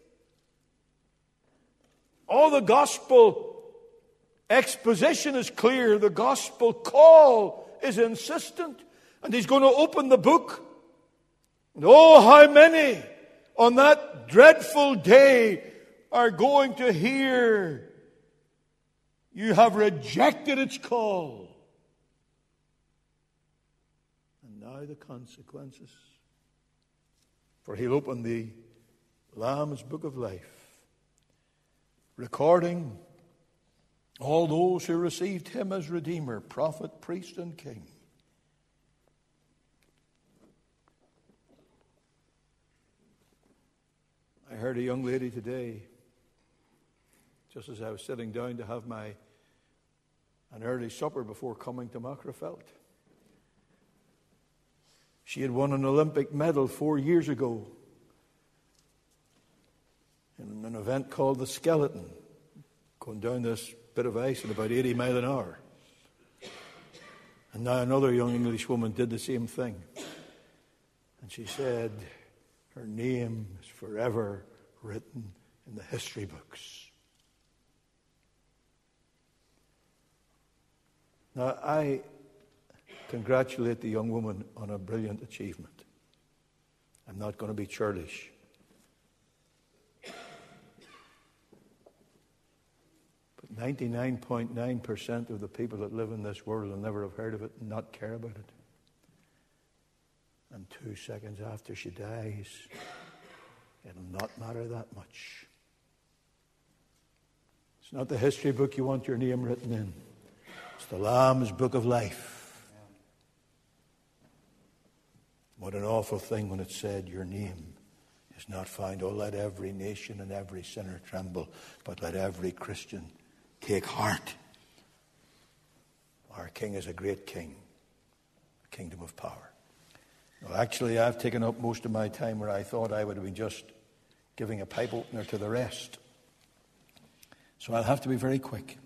All the gospel exposition is clear. The gospel call is insistent. And he's going to open the book. And oh, how many on that dreadful day are going to hear, you have rejected its call. And now the consequences. For he'll open the Lamb's book of life, recording all those who received him as Redeemer, prophet, priest, and king. I heard a young lady today, just as I was sitting down to have my an early supper before coming to Macrofelt. She had won an Olympic medal four years ago in an event called the Skeleton, going down this bit of ice at about eighty miles an hour. And now another young English woman did the same thing. And she said her name is forever written in the history books. Now, I congratulate the young woman on a brilliant achievement. I'm not going to be churlish. But ninety-nine point nine percent of the people that live in this world will never have heard of it and not care about it. And two seconds after she dies, it'll not matter that much. It's not the history book you want your name written in. It's the Lamb's book of life. What an awful thing when it said your name is not found. Oh, let every nation and every sinner tremble, but let every Christian take heart. Our King is a great King, a kingdom of power. Well, actually, I've taken up most of my time where I thought I would have been just giving a pipe opener to the rest. So I'll have to be very quick.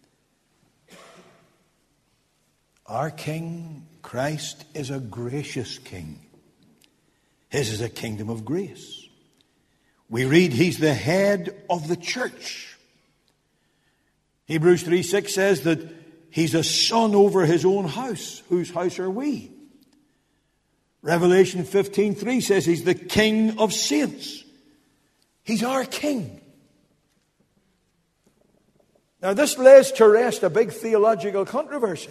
Our King, Christ, is a gracious King. His is a kingdom of grace. We read he's the head of the church. Hebrews three six says that he's a son over his own house. Whose house are we? Revelation fifteen three says he's the King of saints. He's our King. Now this lays to rest a big theological controversy.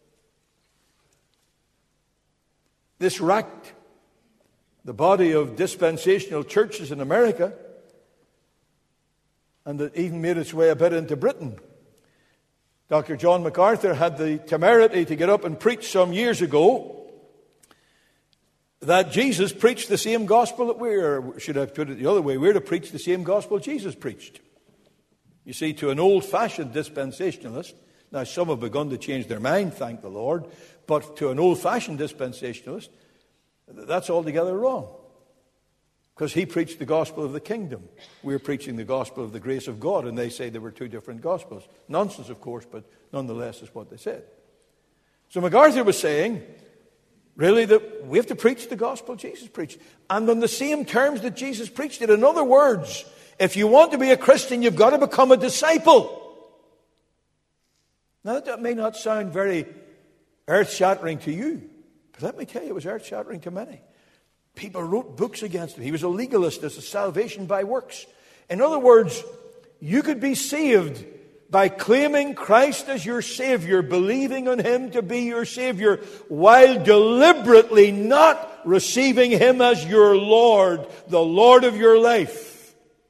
This racked the body of dispensational churches in America, and it even made its way a bit into Britain. Doctor John MacArthur had the temerity to get up and preach some years ago that Jesus preached the same gospel that we're, or should I put it the other way, we're to preach the same gospel Jesus preached. You see, to an old-fashioned dispensationalist, now some have begun to change their mind, thank the Lord, but to an old-fashioned dispensationalist, that's altogether wrong. Because he preached the gospel of the kingdom. We're preaching the gospel of the grace of God, and they say there were two different gospels. Nonsense, of course, but nonetheless is what they said. So MacArthur was saying, really, that we have to preach the gospel Jesus preached. And on the same terms that Jesus preached it. In other words, if you want to be a Christian, you've got to become a disciple. Now, that may not sound very earth-shattering to you, but let me tell you, it was earth-shattering to many. People wrote books against him. He was a legalist. This is salvation by works. In other words, you could be saved by claiming Christ as your Savior, believing on Him to be your Savior, while deliberately not receiving Him as your Lord, the Lord of your life.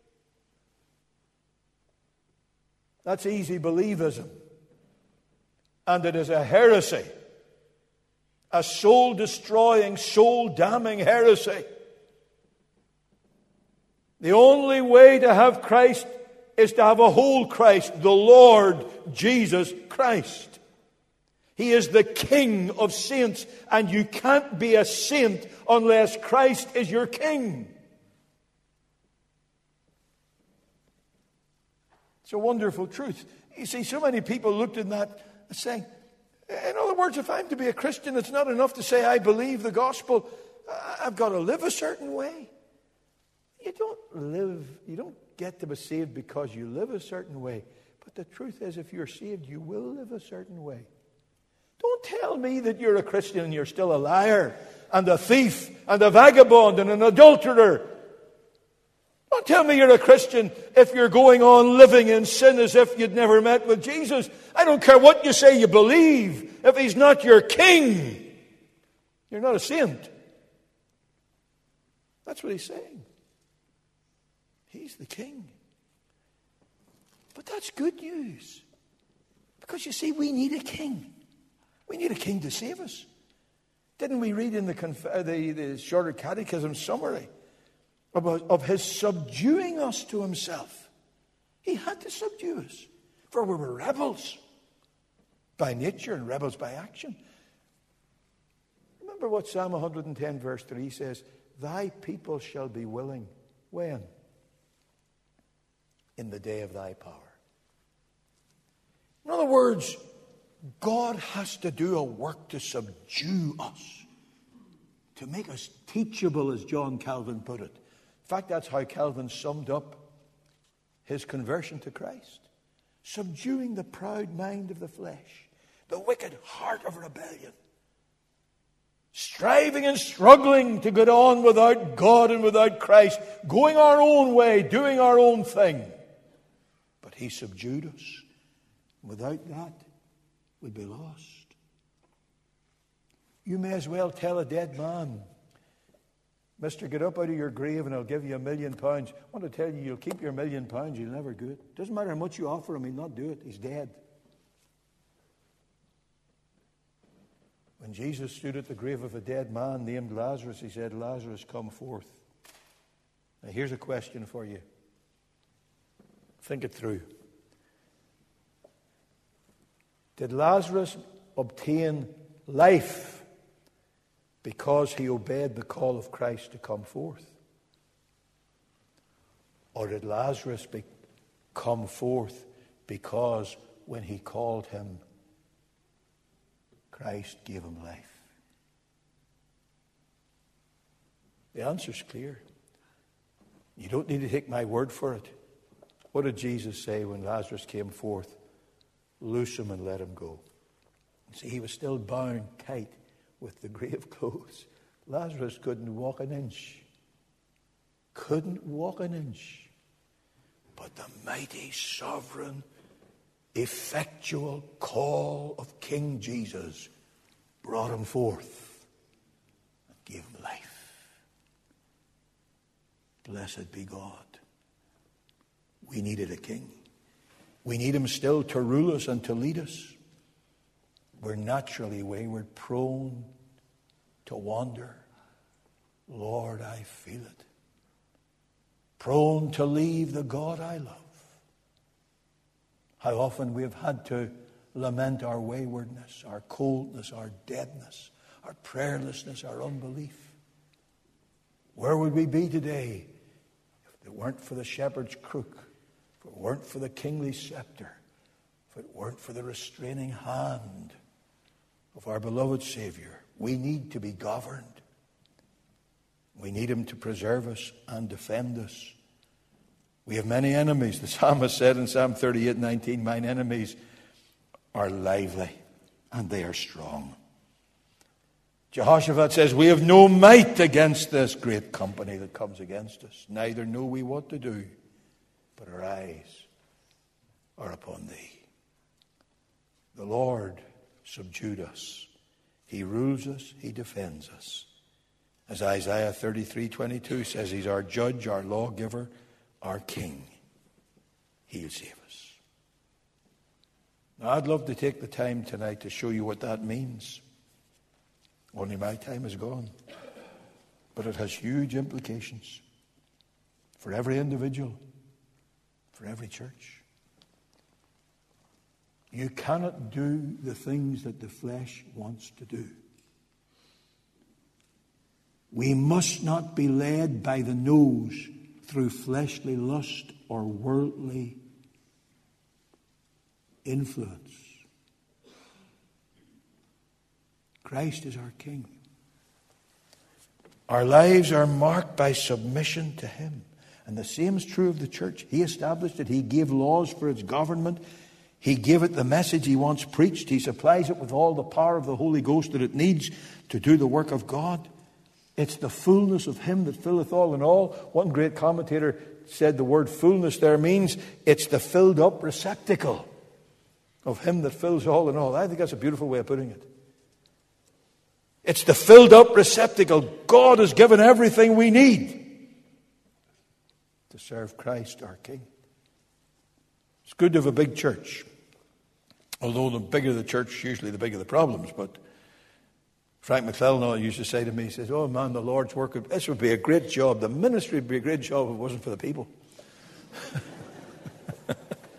That's easy believism. And it is a heresy. A soul-destroying, soul-damning heresy. The only way to have Christ is to have a whole Christ, the Lord Jesus Christ. He is the King of saints, and you can't be a saint unless Christ is your King. It's a wonderful truth. You see, so many people looked at that and saying, in other words, if I'm to be a Christian, it's not enough to say I believe the gospel. I've got to live a certain way. You don't live, you don't get to be saved because you live a certain way. But the truth is, if you're saved, you will live a certain way. Don't tell me that you're a Christian and you're still a liar and a thief and a vagabond and an adulterer. Don't tell me you're a Christian if you're going on living in sin as if you'd never met with Jesus. I don't care what you say you believe. If He's not your King, you're not a saint. That's what He's saying. He's the King. But that's good news. Because you see, we need a king. We need a king to save us. Didn't we read in the, conf- the, the Shorter Catechism summary about, of His subduing us to Himself? He had to subdue us. For we were rebels by nature and rebels by action. Remember what Psalm one hundred ten verse three says? Thy people shall be willing. When? In the day of Thy power. In other words, God has to do a work to subdue us, to make us teachable, as John Calvin put it. In fact, that's how Calvin summed up his conversion to Christ. Subduing the proud mind of the flesh, the wicked heart of rebellion. Striving and struggling to get on without God and without Christ, going our own way, doing our own thing. But He subdued us. Without that, we'd be lost. You may as well tell a dead man, Mister, get up out of your grave and I'll give you a million pounds. I want to tell you, you'll keep your million pounds, you'll never do it. Doesn't matter how much you offer him, he'll not do it. He's dead. When Jesus stood at the grave of a dead man named Lazarus, He said, Lazarus, come forth. Now here's a question for you. Think it through. Did Lazarus obtain life because he obeyed the call of Christ to come forth? Or did Lazarus be, come forth because when he called him, Christ gave him life? The answer's clear. You don't need to take my word for it. What did Jesus say when Lazarus came forth? Loose him and let him go. See, he was still bound tight with the grave clothes. Lazarus couldn't walk an inch. Couldn't walk an inch. But the mighty, sovereign, effectual call of King Jesus brought him forth and gave him life. Blessed be God. We needed a king. We need him still to rule us and to lead us. We're naturally wayward, prone to wander. Lord, I feel it. Prone to leave the God I love. How often we have had to lament our waywardness, our coldness, our deadness, our prayerlessness, our unbelief. Where would we be today if it weren't for the shepherd's crook, if it weren't for the kingly scepter, if it weren't for the restraining hand of our beloved Savior? We need to be governed. We need him to preserve us and defend us. We have many enemies. The psalmist said in Psalm thirty-eight nineteen, mine enemies are lively and they are strong. Jehoshaphat says, we have no might against this great company that comes against us. Neither know we what to do, but our eyes are upon thee. The Lord subdued us. He rules us. He defends us. As Isaiah thirty-three twenty-two says, he's our judge, our lawgiver, our king. He'll save us. Now, I'd love to take the time tonight to show you what that means. Only my time is gone. But it has huge implications for every individual, for every church. You cannot do the things that the flesh wants to do. We must not be led by the nose through fleshly lust or worldly influence. Christ is our King. Our lives are marked by submission to Him. And the same is true of the church. He established it. He gave laws for its government. He gave it the message He wants preached. He supplies it with all the power of the Holy Ghost that it needs to do the work of God. It's the fullness of Him that filleth all in all. One great commentator said the word fullness there means it's the filled up receptacle of Him that fills all in all. I think that's a beautiful way of putting it. It's the filled up receptacle. God has given everything we need to serve Christ our King. It's good to have a big church. Although the bigger the church, usually the bigger the problems. But Frank McClellan used to say to me, he says, oh man, the Lord's work, this would be a great job. The ministry would be a great job if it wasn't for the people. Of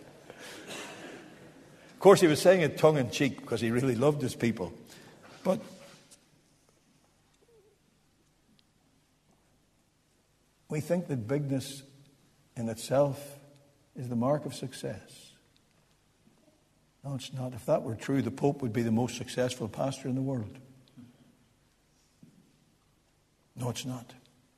course, he was saying it tongue-in-cheek because he really loved his people. But we think that bigness in itself is the mark of success. No, it's not. If that were true, the Pope would be the most successful pastor in the world. No, it's not.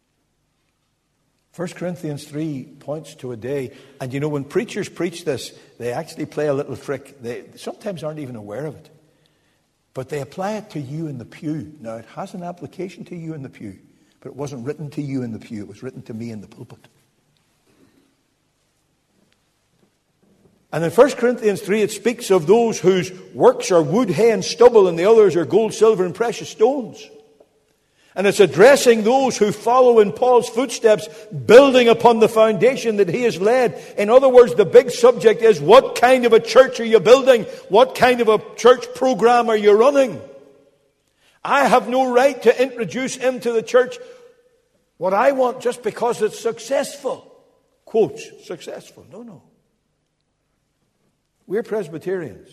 First Corinthians three points to a day. And you know, when preachers preach this, they actually play a little trick. They sometimes aren't even aware of it. But they apply it to you in the pew. Now, it has an application to you in the pew. But it wasn't written to you in the pew. It was written to me in the pulpit. And in First Corinthians three, it speaks of those whose works are wood, hay, and stubble, and the others are gold, silver, and precious stones. And it's addressing those who follow in Paul's footsteps, building upon the foundation that he has laid. In other words, the big subject is, what kind of a church are you building? What kind of a church program are you running? I have no right to introduce into the church what I want just because it's successful. Quotes, successful. No, no. We're Presbyterians.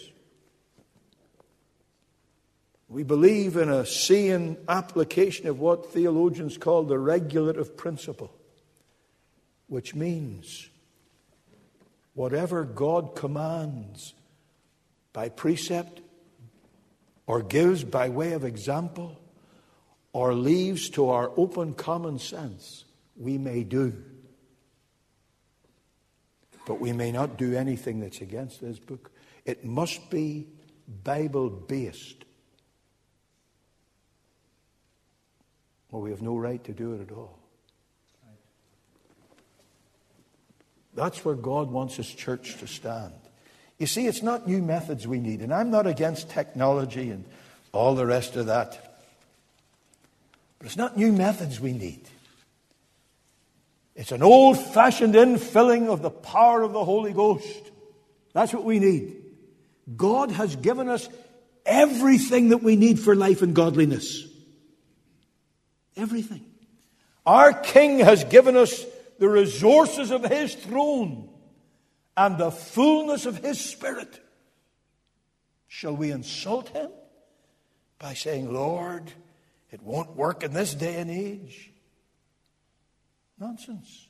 We believe in a seeing application of what theologians call the regulative principle, which means whatever God commands by precept, or gives by way of example, or leaves to our open common sense, we may do. But we may not do anything that's against this book. It must be Bible-based, or we have no right to do it at all. That's where God wants His church to stand. You see, it's not new methods we need. And I'm not against technology and all the rest of that. But it's not new methods we need. It's an old-fashioned infilling of the power of the Holy Ghost. That's what we need. God has given us everything that we need for life and godliness. Everything. Our King has given us the resources of His throne and the fullness of His Spirit. Shall we insult Him by saying, Lord, it won't work in this day and age? Nonsense.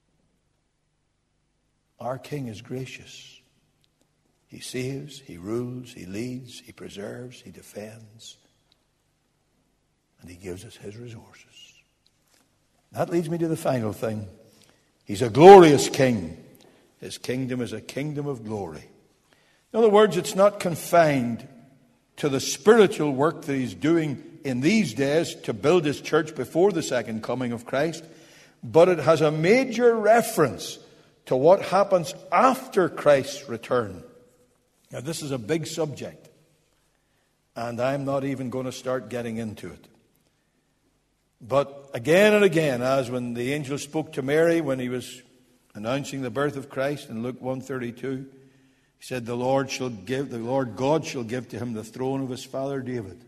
Our King is gracious. He saves, He rules, He leads, He preserves, He defends, and He gives us His resources. That leads me to the final thing. He's a glorious King. His kingdom is a kingdom of glory. In other words, it's not confined to the spiritual work that he's doing in these days to build his church before the second coming of Christ, but it has a major reference to what happens after Christ's return. Now, this is a big subject, and I'm not even going to start getting into it. But again and again, as when the angel spoke to Mary when he was announcing the birth of Christ in Luke one thirty-two, he said, "The Lord shall give, the Lord God shall give to him the throne of his father David,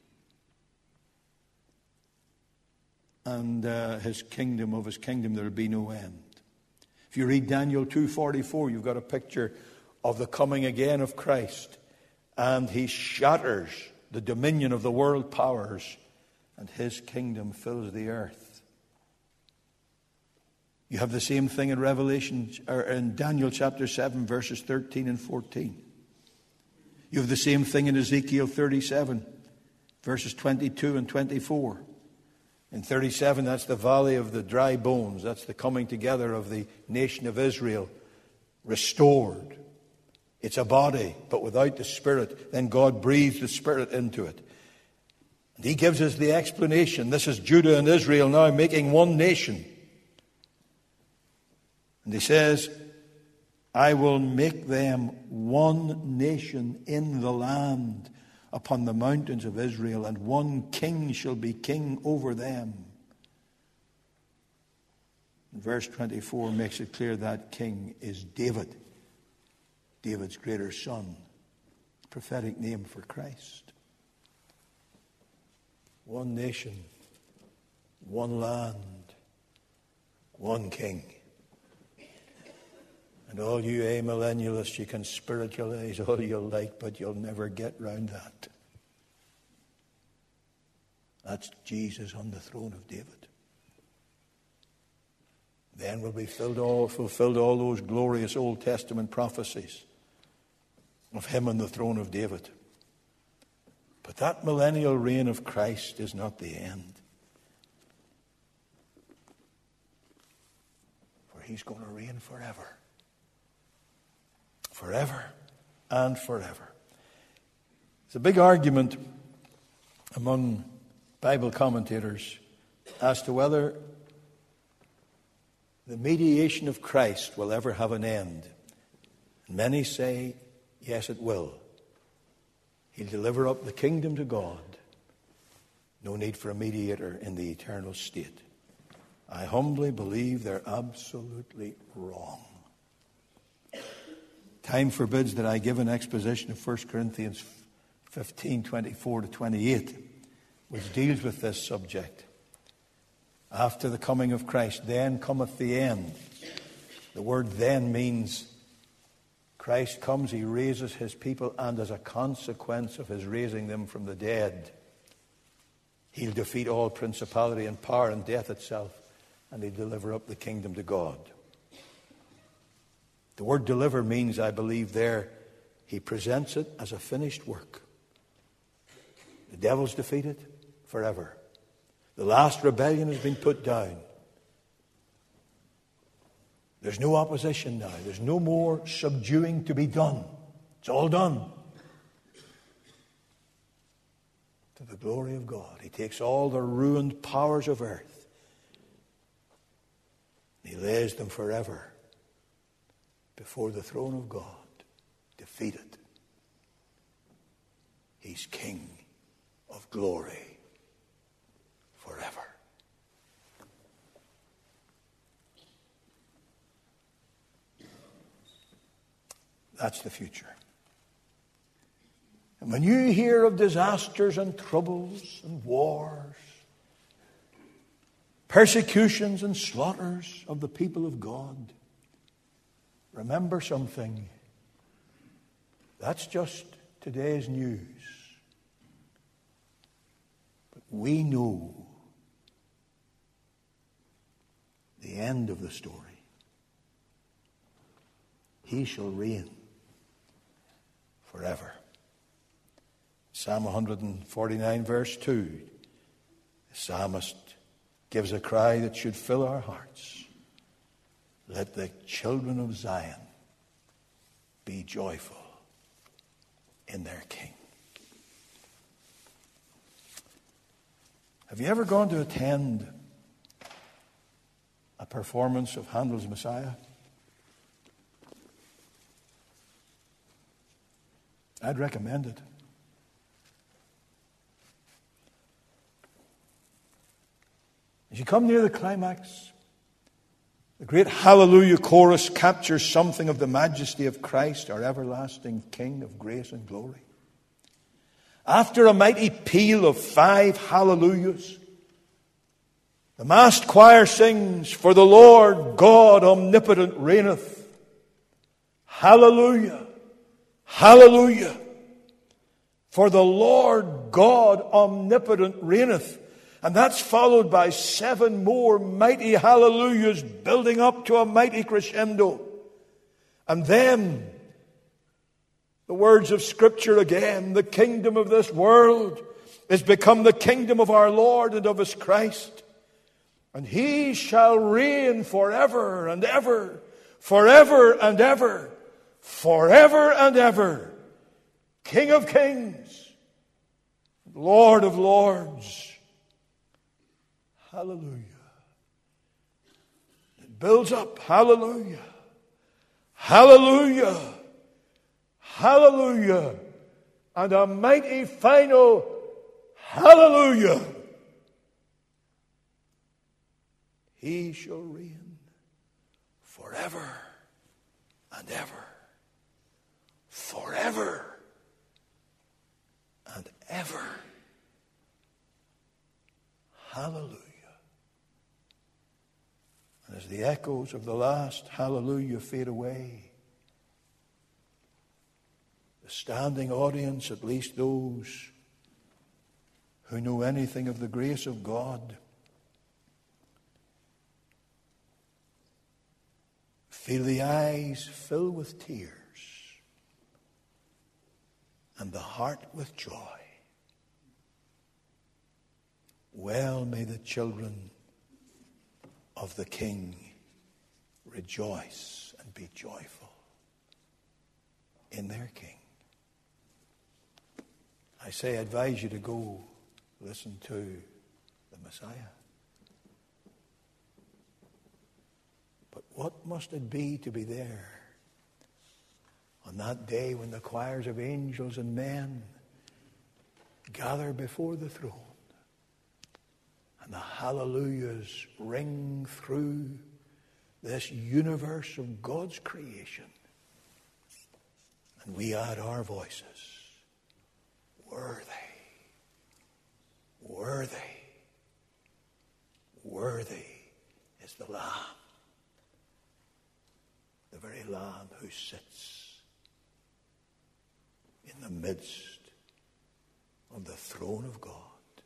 and uh, his kingdom of his kingdom there will be no end." If you read Daniel two forty-four, you've got a picture of the coming again of Christ, and he shatters the dominion of the world powers, and his kingdom fills the earth. You have the same thing in Revelation, or in Daniel chapter seven, verses thirteen and fourteen. You have the same thing in Ezekiel thirty-seven, verses twenty-two and twenty-four. In thirty-seven, that's the valley of the dry bones. That's the coming together of the nation of Israel, restored. It's a body, but without the Spirit. Then God breathes the Spirit into it. And he gives us the explanation. This is Judah and Israel now making one nation. And he says, "I will make them one nation in the land upon the mountains of Israel, and one king shall be king over them." And verse twenty-four makes it clear that king is David, David's greater son, prophetic name for Christ. One nation, one land, one king. And all you amillennialists, you can spiritualize all you like, but you'll never get round that. That's Jesus on the throne of David. Then will be filled all, fulfilled all those glorious Old Testament prophecies of him on the throne of David. But that millennial reign of Christ is not the end. For he's going to reign forever. Forever and forever. It's a big argument among Bible commentators as to whether the mediation of Christ will ever have an end. And many say, yes, it will. He'll deliver up the kingdom to God. No need for a mediator in the eternal state. I humbly believe they're absolutely wrong. Time forbids that I give an exposition of First Corinthians fifteen, twenty-four to twenty-eight, which deals with this subject. After the coming of Christ, then cometh the end. The word then means Christ comes, he raises his people, and as a consequence of his raising them from the dead, he'll defeat all principality and power and death itself, and he'll deliver up the kingdom to God. The word deliver means, I believe there, he presents it as a finished work. The devil's defeated forever. The last rebellion has been put down. There's no opposition now. There's no more subduing to be done. It's all done. To the glory of God. He takes all the ruined powers of earth. He lays them forever before the throne of God, defeated. He's King of glory forever. That's the future. And when you hear of disasters and troubles and wars, persecutions and slaughters of the people of God, remember something. That's just today's news. But we know the end of the story. He shall reign forever. Psalm one forty-nine, verse two. The psalmist gives a cry that should fill our hearts. Let the children of Zion be joyful in their King. Have you ever gone to attend a performance of Handel's Messiah? I'd recommend it. As you come near the climax, the great Hallelujah chorus captures something of the majesty of Christ, our everlasting King of grace and glory. After a mighty peal of five hallelujahs, the massed choir sings, "For the Lord God omnipotent reigneth. Hallelujah, hallelujah. For the Lord God omnipotent reigneth." And that's followed by seven more mighty hallelujahs building up to a mighty crescendo. And then the words of Scripture again, "The kingdom of this world is become the kingdom of our Lord and of His Christ. And He shall reign forever and ever, forever and ever, forever and ever. King of kings, Lord of lords." Hallelujah. It builds up. Hallelujah. Hallelujah. Hallelujah. And a mighty final hallelujah. He shall reign forever and ever. Forever and ever. Hallelujah. And as the echoes of the last hallelujah fade away, the standing audience, at least those who know anything of the grace of God, feel the eyes fill with tears and the heart with joy. Well may the children of the King rejoice and be joyful in their King. I say, I advise you to go listen to the Messiah. But what must it be to be there on that day when the choirs of angels and men gather before the throne and the hallelujahs ring through this universe of God's creation, and we add our voices. Worthy, worthy, worthy is the Lamb, the very Lamb who sits in the midst of the throne of God.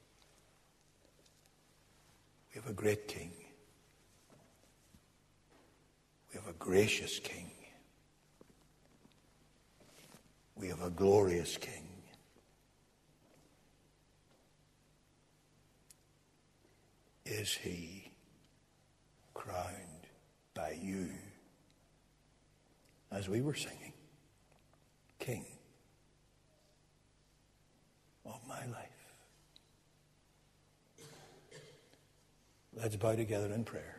We have a great King. We have a gracious King. We have a glorious King. Is He crowned by you, as we were singing, King of my life? Let's bow together in prayer.